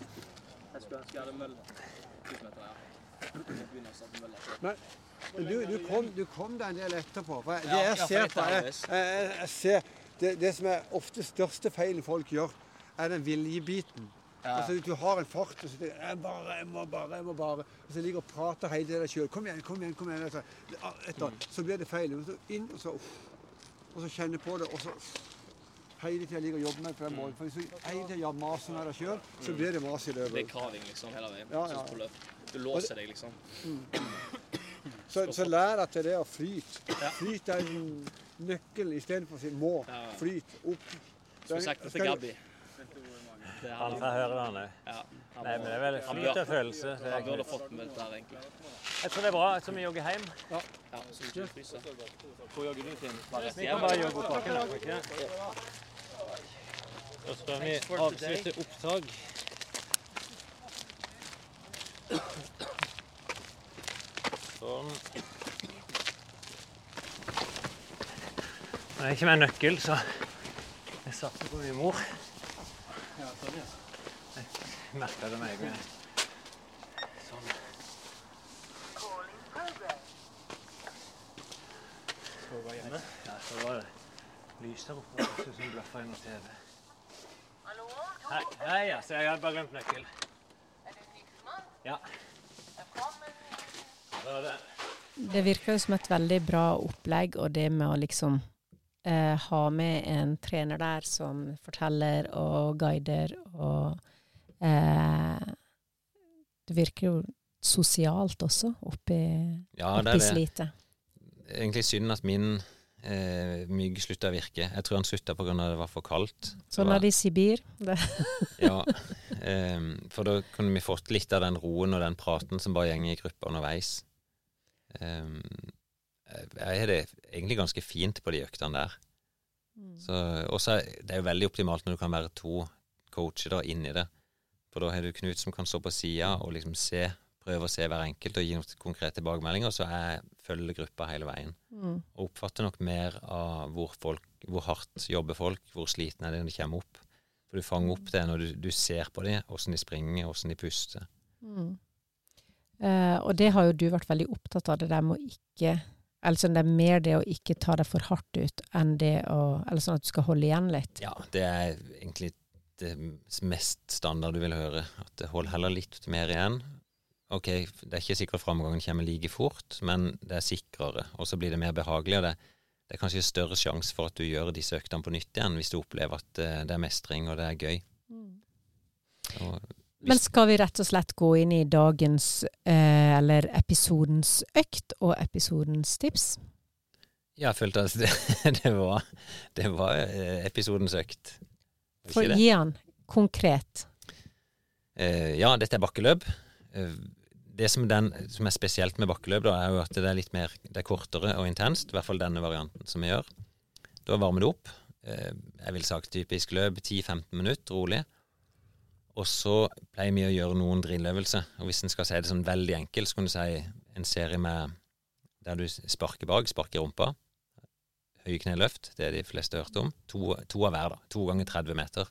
Men du, du, kom, du kom deg en del etterpå. For det jeg ser på, jeg, jeg, jeg ser, det, det som er ofte største feilen folk gjør, er den viljebiten. Altså, du har en fart, og så tenker jeg bare, jeg må bare, jeg må bare. Og så ligger og prater hele til deg selv. Kom igjen, kom igjen, kom igjen. Altså, etter, så blir det feil. Og så inn, og så opp. Og så kjenne på det, og så hele tiden ligger og jobber med på den måten. For hvis du hele tiden maser med deg selv, så blir det mas i løpet. Det er kraving liksom hele veien. Ja, ja. Sånn på løp. Du låser deg liksom. Så, så lær deg til det å flyte. Flyt er en nøkkel i stedet for å si må. Flyt opp. Så sagt til Gabi. Han får høre det, han også. Ja. Nei, men det er vel flyt og følelse. Det er Han burde Knut. fått med dette her egentlig. Jeg tror det er bra, jeg tror vi jogger hjem. Ja, så du ikke fryser. Hvor jogger du til? Vi kan bare jogge opp bakken, da, ikke det? Da skal vi avslutte opptak. Sånn. Det er ikke med nøkkel, så jeg satser på min mor. Jeg merket det meg med. Sånn. Så var hjemme. Ja, så var det lys der oppe, og så som bløffa inn på T V. Hei, hei, ja, så jeg har bare glemt nøkkel. Ja. Det var det. Det virker jo som et veldig bra opplegg, og det med å liksom eh, ha med en trener der som forteller og guider, og eh, det virker jo sosialt også, oppi, Ja, det oppi er det. slitet. Egentlig synd at min eh, mygg slutta å virke. Jeg tror han slutta på grunn av det var for kaldt. Sånn er det i Sibir. Det. Ja, eh, for da kunne vi fått litt av den roen og den praten som bare gjenger i gruppa underveis. Um, jeg har det egentlig ganske fint på de øktene der. Så, også, det er jo veldig optimalt når du kan være to coacher da inni det. For da har du Knut som kan stå på siden og liksom se, prøve å se hver enkelt og gi noen konkrete tilbakemeldinger, så jeg følger gruppa hele veien. Mm. Og oppfatter nok mer av hvor, folk, hvor hardt jobber folk, hvor sliten er det når de kommer opp. For du fanger opp det når du, du ser på dem, hvordan de springer, hvordan de puster. Mm. Uh, og det har jo du vært veldig opptatt av, det der med å ikke, eller sånn, det er mer det å ikke ta det for hardt ut enn det å, eller sånn at du skal holde igjen litt. Ja, det er egentlig det mest standard du vil høre, at det holder heller litt mer igjen. Ok, det er ikke sikkert framgangen kommer like fort, men det er sikrere, og så blir det mer behagelig, og det, det er kanskje større sjanse for at du gjør disse øktene på nytt igjen, hvis du opplever at det er mestring og det er gøy. Mm. Og Men skal vi rett og slett gå inn i dagens, eh, eller episodens økt og episodens tips? Ja, jeg følte at det, det var, det var episodens økt. For gi han konkret. Eh, ja, dette er bakkeløp. Eh, det som, den, som er spesielt med bakkeløp da, er jo at det er litt mer, det er kortere og intenst, i hvert fall denne varianten som vi gjør. Da varmer du opp. Eh, jeg vil sagt typisk løp ti til femten minutter, rolig. Og så pleier vi å gjøre noen drilløvelser. Og hvis en skal si det sånn veldig enkelt, så kan du si en serie med der du sparker bak, sparker rumpa. Høye kneløft, det er de fleste har hørt om. To, to av hver da, to ganger tretti meter.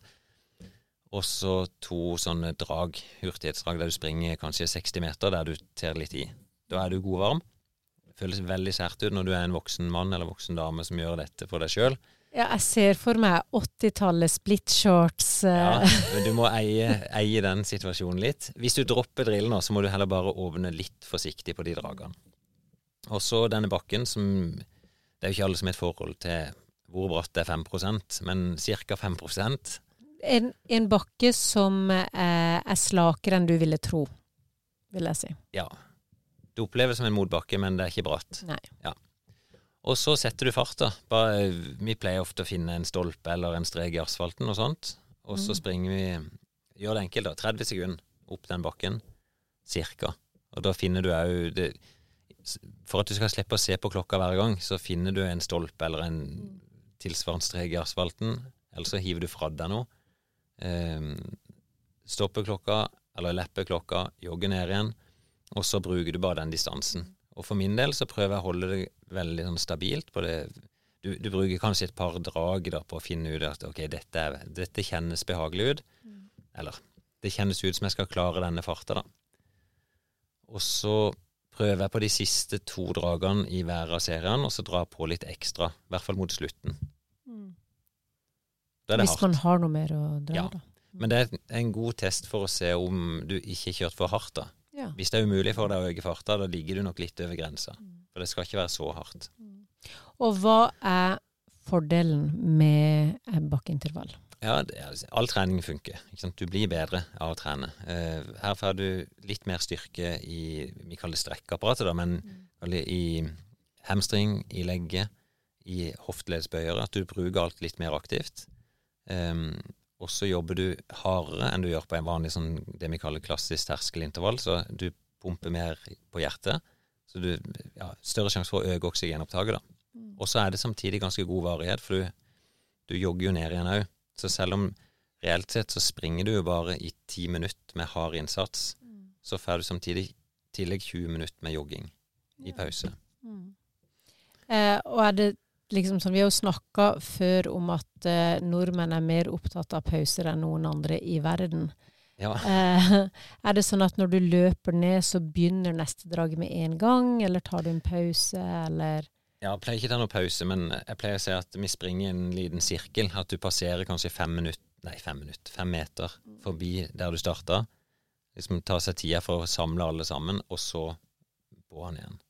Og så to sånne drag, hurtighetsdrag, der du springer kanskje seksti meter, der du ter litt i. Da er du god varm. Det føles veldig sært ut når du er en voksen mann eller voksen dame som gjør dette for deg selv. Ja, jeg ser for meg åttitallet split shorts. Ja, men du må eie, eie den situasjonen litt. Hvis du dropper drillen nå, så må du heller bare åpne litt forsiktig på de dragene. Og så denne bakken som... Det er jo ikke alle som har et forhold til hvor bratt det er fem prosent, men cirka fem prosent. En, en bakke som eh, er slakere enn du ville tro, vil jeg si. Ja, det oppleves som en motbakke, men det er ikke bratt. Nei. Ja. Og så setter du fart da. Bare, vi pleier ofte å finne en stolpe eller en strek i asfalten og sånt, og så springer vi, gjør det enkelt da, tretti sekunder opp den bakken, cirka. Og da finner du jo det. For at du skal slippe å se på klokka hver gang, så finner du en stolpe eller en tilsvarende strek i asfalten, eller så hiver du fra deg noe. Eh, stopper klokka, eller lepper klokka, jogger ned igjen, og så bruker du bare den distansen. Og for min del så prøver jeg å holde det veldig sånn stabilt på det. Du, du bruker kanskje et par drag da, på å finne ut at ok, dette, er, dette kjennes behagelig ut, eller det kjennes ut som jeg skal klare denne farta da. Og så prøver jeg på de siste to dragene i hver av serien, og så drar på litt ekstra, i hvert fall mot slutten. Mm. Da er det Hvis hardt. man har noe mer å dra, Ja. da. Men det er en god test for å se om du ikke har kjørt for hardt da. Ja. Hvis det er umulig for deg å øke farta, da ligger du nok litt over grensa. For det skal ikke være så hardt. Og hva er fordelen med en bakkeintervall? Ja, det er, all trening funker. Ikke sant? Du blir bedre av å trene. Uh, her får du litt mer styrke i, vi kaller det strekkapparatet da, men mm. i hamstring, i legge, i hofteleddsbøyer, at du bruker alt litt mer aktivt. Um, og så jobber du hardere enn du gjør på en vanlig, sånn, det vi kaller klassisk terskelintervall, så du pumper mer på hjertet, så du ja, større sjanse for å øke oksygenopptaket da. Mm. Og så er det samtidig ganske god varighet, for du, du jogger jo ned igjen også. Så selv om reelt sett så springer du jo bare i ti minutter med hard innsats, mm. så får du samtidig tillegg tjue minutter med jogging i pause. Mm. Eh, og er det liksom sånn, vi har jo snakket før om at eh, nordmenn er mer opptatt av pauser enn noen andre i verden. Ja. Eh, er det sånn at når du løper ned, så begynner neste drag med en gang, eller tar du en pause, eller... Ja, jeg pleier ikke å ta noen pause, men jeg pleier å si at vi springer en liten sirkel, at du passerer kanskje fem minutter, nei, fem minutter, fem meter forbi der du startet. Liksom ta seg tida for å samle alle sammen, og så på han igjen.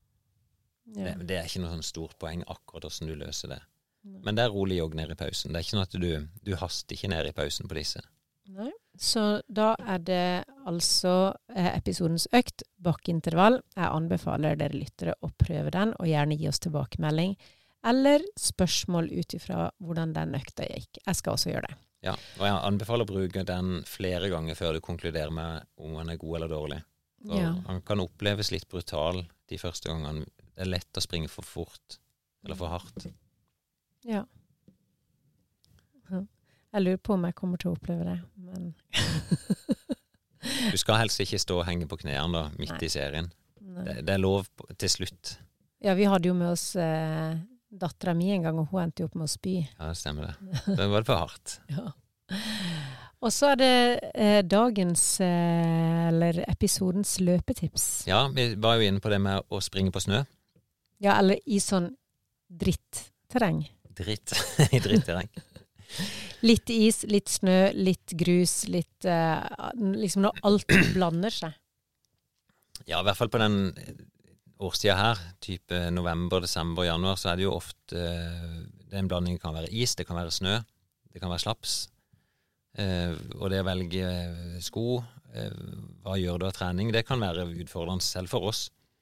Ja. Det, det er ikke noe sånn stort poeng akkurat hvordan du løser det. Men det er rolig jogg ned i pausen. Det er ikke noe at du, du haster ikke ned i pausen på disse. Nei. Så da er det altså eh, episodens økt, bakkeintervall. Jeg anbefaler dere lyttere å prøve den, og gjerne gi oss tilbakemelding, eller spørsmål ut ifra hvordan den økta gikk. Jeg skal også gjøre det. Ja, og jeg anbefaler å bruke den flere ganger før du konkluderer med om den er god eller dårlig. Og Ja. han kan oppleves litt brutal de første gangene. Det er lett å springe for fort, eller for hardt. Ja. Jeg lurer på om jeg kommer til å oppleve det, men... Du skal helst ikke stå og henge på knærne da, midt Nei. i serien. Nei. Det, det er lov på, til slutt. Ja, vi hadde jo med oss eh, datteren min en gang, og hun endte jo opp med å spy. Ja, det stemmer det. Det var det for hardt. Ja. Og så er det eh, dagens, eh, eller episodens løpetips. Ja, vi var jo inne på det med å springe på snø. Ja, eller i sånn dritt-terreng. Dritt i drittterreng. Litt is, litt snø, litt grus, litt eh, liksom når alt blander seg. Ja, i hvert fall på den årstida her, type november, desember, januar, så er det jo ofte, eh, den blandingen kan være is, det kan være snø, det kan være slaps. Eh, og det å velge sko, eh, hva gjør du av trening, det kan være utfordrende selv for oss.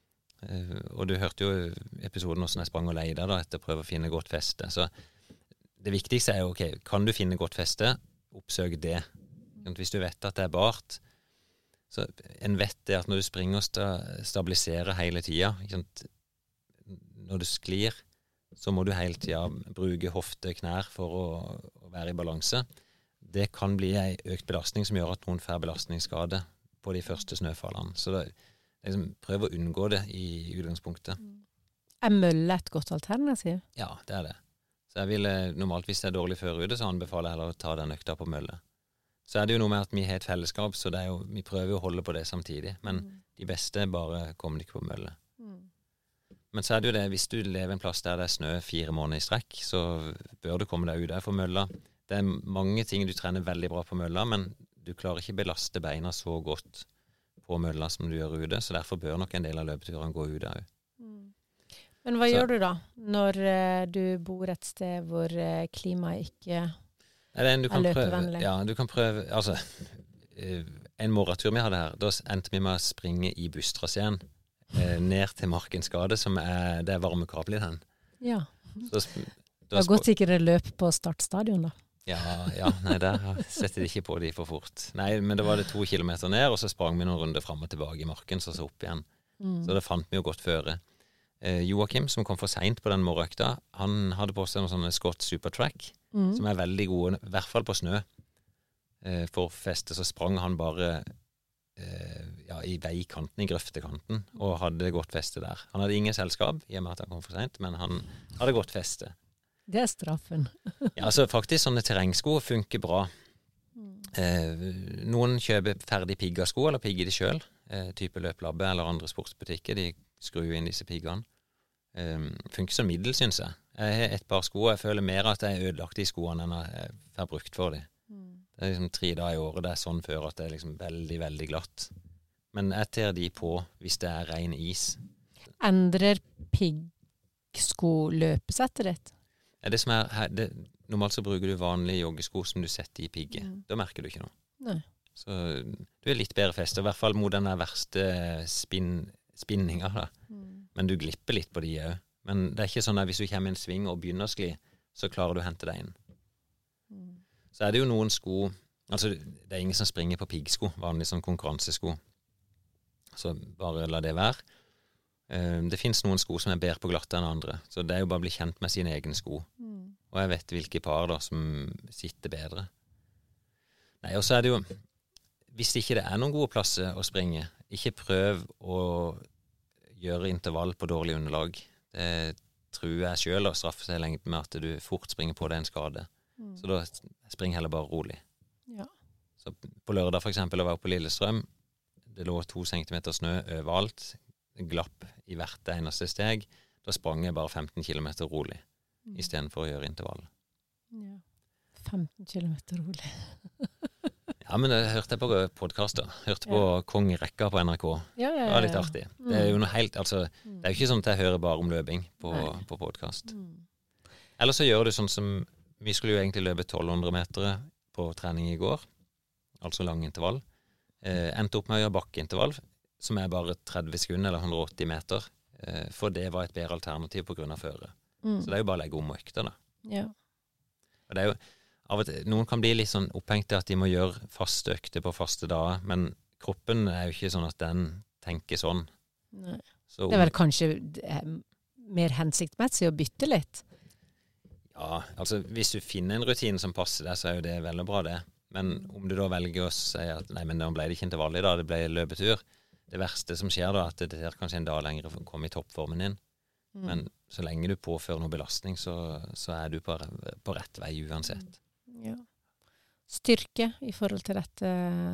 Eh, og du hørte jo episoden hvordan jeg sprang og leide da, etter å prøve å finne godt feste. Så det viktigste er jo, ok, kan du finne godt feste, oppsøk det. Hvis du vet at det er bart, så en vet det at når du springer og sta, stabiliserer hele tiden, ikke sant? Når du sklir, så må du hele tiden bruke hofte, knær for å, å være i balanse. Det kan bli en økt belastning som gjør at noen får belastningsskade på de første snøfallene. Så det, liksom, prøv å unngå det i utgangspunktet. Er mølle et godt alternativ? Ja, det er det. Så jeg vil, normalt hvis det er dårlig førerute, så anbefaler jeg heller å ta den økta på mølle. Så er det jo noe med at vi har et fellesskap, så det er jo, vi prøver jo å holde på det samtidig. Men mm. de beste bare kommer ikke på mølle. Mm. Men så er det jo det, hvis du lever en plass der det er snø fire måneder i strekk, så bør du komme deg ut der for mølla. Det er mange ting du trener veldig bra på mølla, men du klarer ikke belaste beina så godt på mølla som du gjør ute, så derfor bør nok en del av løpeturene gå ut der. Mm. Men hva så, gjør du da, når uh, du bor et sted hvor uh, klimaet ikke er, det en du kan er prøve? Ja, du kan prøve, altså, uh, en morgentur vi hadde her, da endte vi med å springe i busstraseen uh, ned til Markens gate, som er, det er varmekabel i den. Ja. Så, det var godt ikke det løp på startstadion da. Ja, ja, nei, der setter de ikke på de for fort. Nei, men det var det to kilometer ned, og så sprang vi noen runder frem og tilbake i marken, så så opp igjen. Mm. Så det fant vi jo godt føre. Eh, Joachim, som kom for sent på den morgenøkta, han hadde på seg noen sånne Scott Supertrack, mm. som er veldig gode, i hvert fall på snø. Eh, for feste så sprang han bare eh, ja, i veikanten, i grøftekanten, og hadde godt feste der. Han hadde ingen selskap, i og med at han kom for sent, men han hadde godt feste. Det er straffen. Ja, altså faktisk sånne terrengsko funker bra. Eh, noen kjøper ferdig piggasko eller pigger de selv, eh, type løplabbe eller andre sportsbutikker, de skrur inn disse piggene. Eh, funker som middel, synes jeg. Jeg har et par sko, og jeg føler mer at jeg er ødelagt i skoene enn jeg får brukt for dem. Mm. Det er liksom tre dager i året, det er sånn før at det er liksom veldig, veldig glatt. Men jeg tar de på hvis det er ren is. Endrer piggsko løpesettet ditt? Det som er, det, normalt så bruker du vanlige joggesko som du setter i pigge. Mm. Da merker du ikke noe. Nei. Så du er litt bedre fest, i hvert fall mot den verste spinn, spinninga da. Mm. Men du glipper litt på de også. Men det er ikke sånn at hvis du kommer i en sving og begynner å skli, så klarer du å hente deg inn. Mm. Så er det jo noen sko, altså det er ingen som springer på piggsko, vanlig sånn konkurransesko. Så bare la det være. Det finnes noen sko som er bedre på glatte enn andre, så det er jo bare å bli kjent med sine egne sko. Mm. Og jeg vet hvilke par da som sitter bedre. Nei, og så er det jo, hvis ikke det er noen gode plasser å springe, ikke prøv å gjøre intervall på dårlig underlag. Det tror jeg selv å straffe seg lenge med at du fort springer på deg en skade. Mm. Så da spring heller bare rolig. Ja. Så på lørdag for eksempel, å være på Lillestrøm, det lå to centimeter snø overalt, glapp i hvert eneste steg, da sprang jeg bare femten kilometer rolig, mm. i stedet for å gjøre intervall. Ja, femten kilometer rolig. Ja, men det hørte jeg på podcaster. Hørte på ja. Kongerekka på N R K. Ja, ja, ja, det var litt artig. Mm. Det er jo noe helt, altså, det er jo ikke sånn at jeg hører bare om løping på, på podcast. Mm. Eller så gjør du sånn som, vi skulle jo egentlig løpe tolv hundre meter på trening i går, altså lang intervall. Eh, endte opp med å gjøre bakkeintervall, som er bare tretti sekunder eller hundre og åtti meter, eh, for det var et bedre alternativ på grunn av føre. Mm. Så det er jo bare å legge om økter da. Ja. Og det er jo, av og til, noen kan bli litt sånn opphengt til at de må gjøre faste økter på faste dager, men kroppen er jo ikke sånn at den tenker sånn. Nei. Så, det er vel kanskje mer hensiktsmessig å bytte litt? Ja, altså hvis du finner en rutine som passer deg, så er jo det veldig bra det. Men om du da velger å si at nei, men da ble det ikke intervall i dag, det ble løpetur, det verste som skjer da, at det er kanskje en dag lenger for å komme i toppformen din. Mm. Men så lenge du påfører noe belastning, så, så er du på, på rett vei uansett. Ja. Styrke i forhold til dette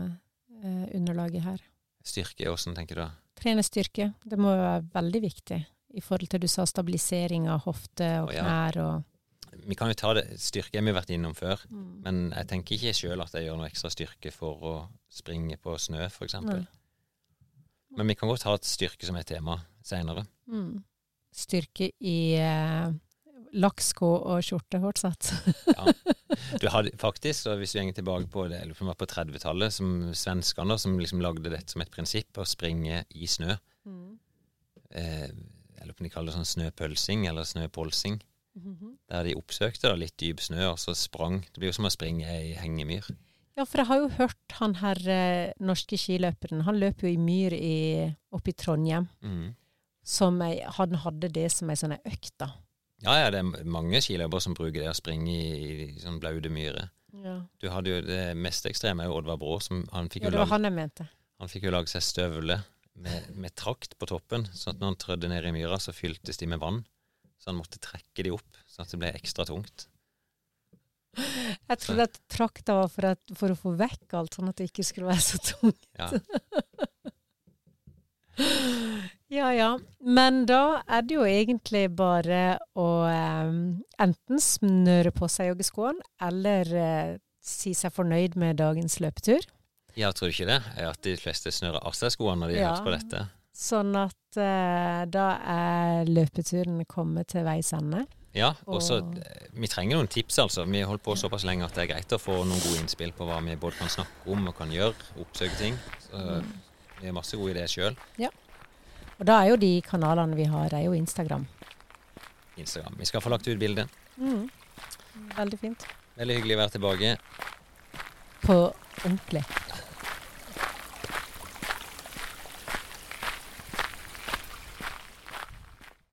eh, underlaget her. Styrke, hvordan tenker du da? Trene styrke, det må være veldig viktig i forhold til du sa stabilisering av hofte og knær og... Vi kan jo ta det, styrke har vi vært innom før, mm. men jeg tenker ikke selv at jeg gjør noe ekstra styrke for å springe på snø, for eksempel. Nei. Men vi kan godt ha et styrke som er tema senere. Mm. Styrke i eh, laksko og skjorte, hårdt satt. Ja. Du hadde faktisk, så hvis vi gjenger tilbake på det, eller som var på trettitallet, som svenskene som liksom lagde dette som et prinsipp, å springe i snø. Mm. eh, eller om de kaller det sånn snøpølsing eller snøpolsing, Mhm. der de oppsøkte da litt dyp snø, og så sprang. Det blir jo som å springe i hengemyr. Ja, for jeg har jo hørt han her eh, norske skiløperen, han løper jo i myr i, oppe i Trondheim, Mhm. som ei, han hadde det som ei sånn ei økt da. Ja, ja, det er mange skiløpere som bruker det å springe i, i sånn blaude myre. Ja, Du hadde jo det mest ekstreme er jo Oddvar Brå, som han fikk ja jo det var lage, han jeg mente. han fikk jo lage seg støvle med, med trakt på toppen, sånn at når han trødde ned i myra, så fyltes de med vann. Så han måtte trekke de opp, sånn at det ble ekstra tungt. Jeg trodde at trakta var for, at, for å få vekk alt, sånn at det ikke skulle være så tungt. Ja, Ja, ja. Men da er det jo egentlig bare å eh, enten snøre på seg joggeskoene, eller eh, si seg fornøyd med dagens løpetur. jeg tror ikke det. Er at de fleste snører av seg skoene når de Ja. hørte på dette. Sånn at eh, da er løpeturen kommet til veis ende. Ja, og så Og- vi trenger noen tips altså. Vi har holdt på såpass lenge at det er greit å få noen gode innspill på hva vi både kan snakke om og kan gjøre, oppsøke ting. Så vi har masse gode ideer selv. Og da er jo de kanalene vi har, er jo Instagram. Instagram. Vi skal få lagt ut bildet. Mm. Veldig fint. Veldig hyggelig å være tilbake. På ordentlig.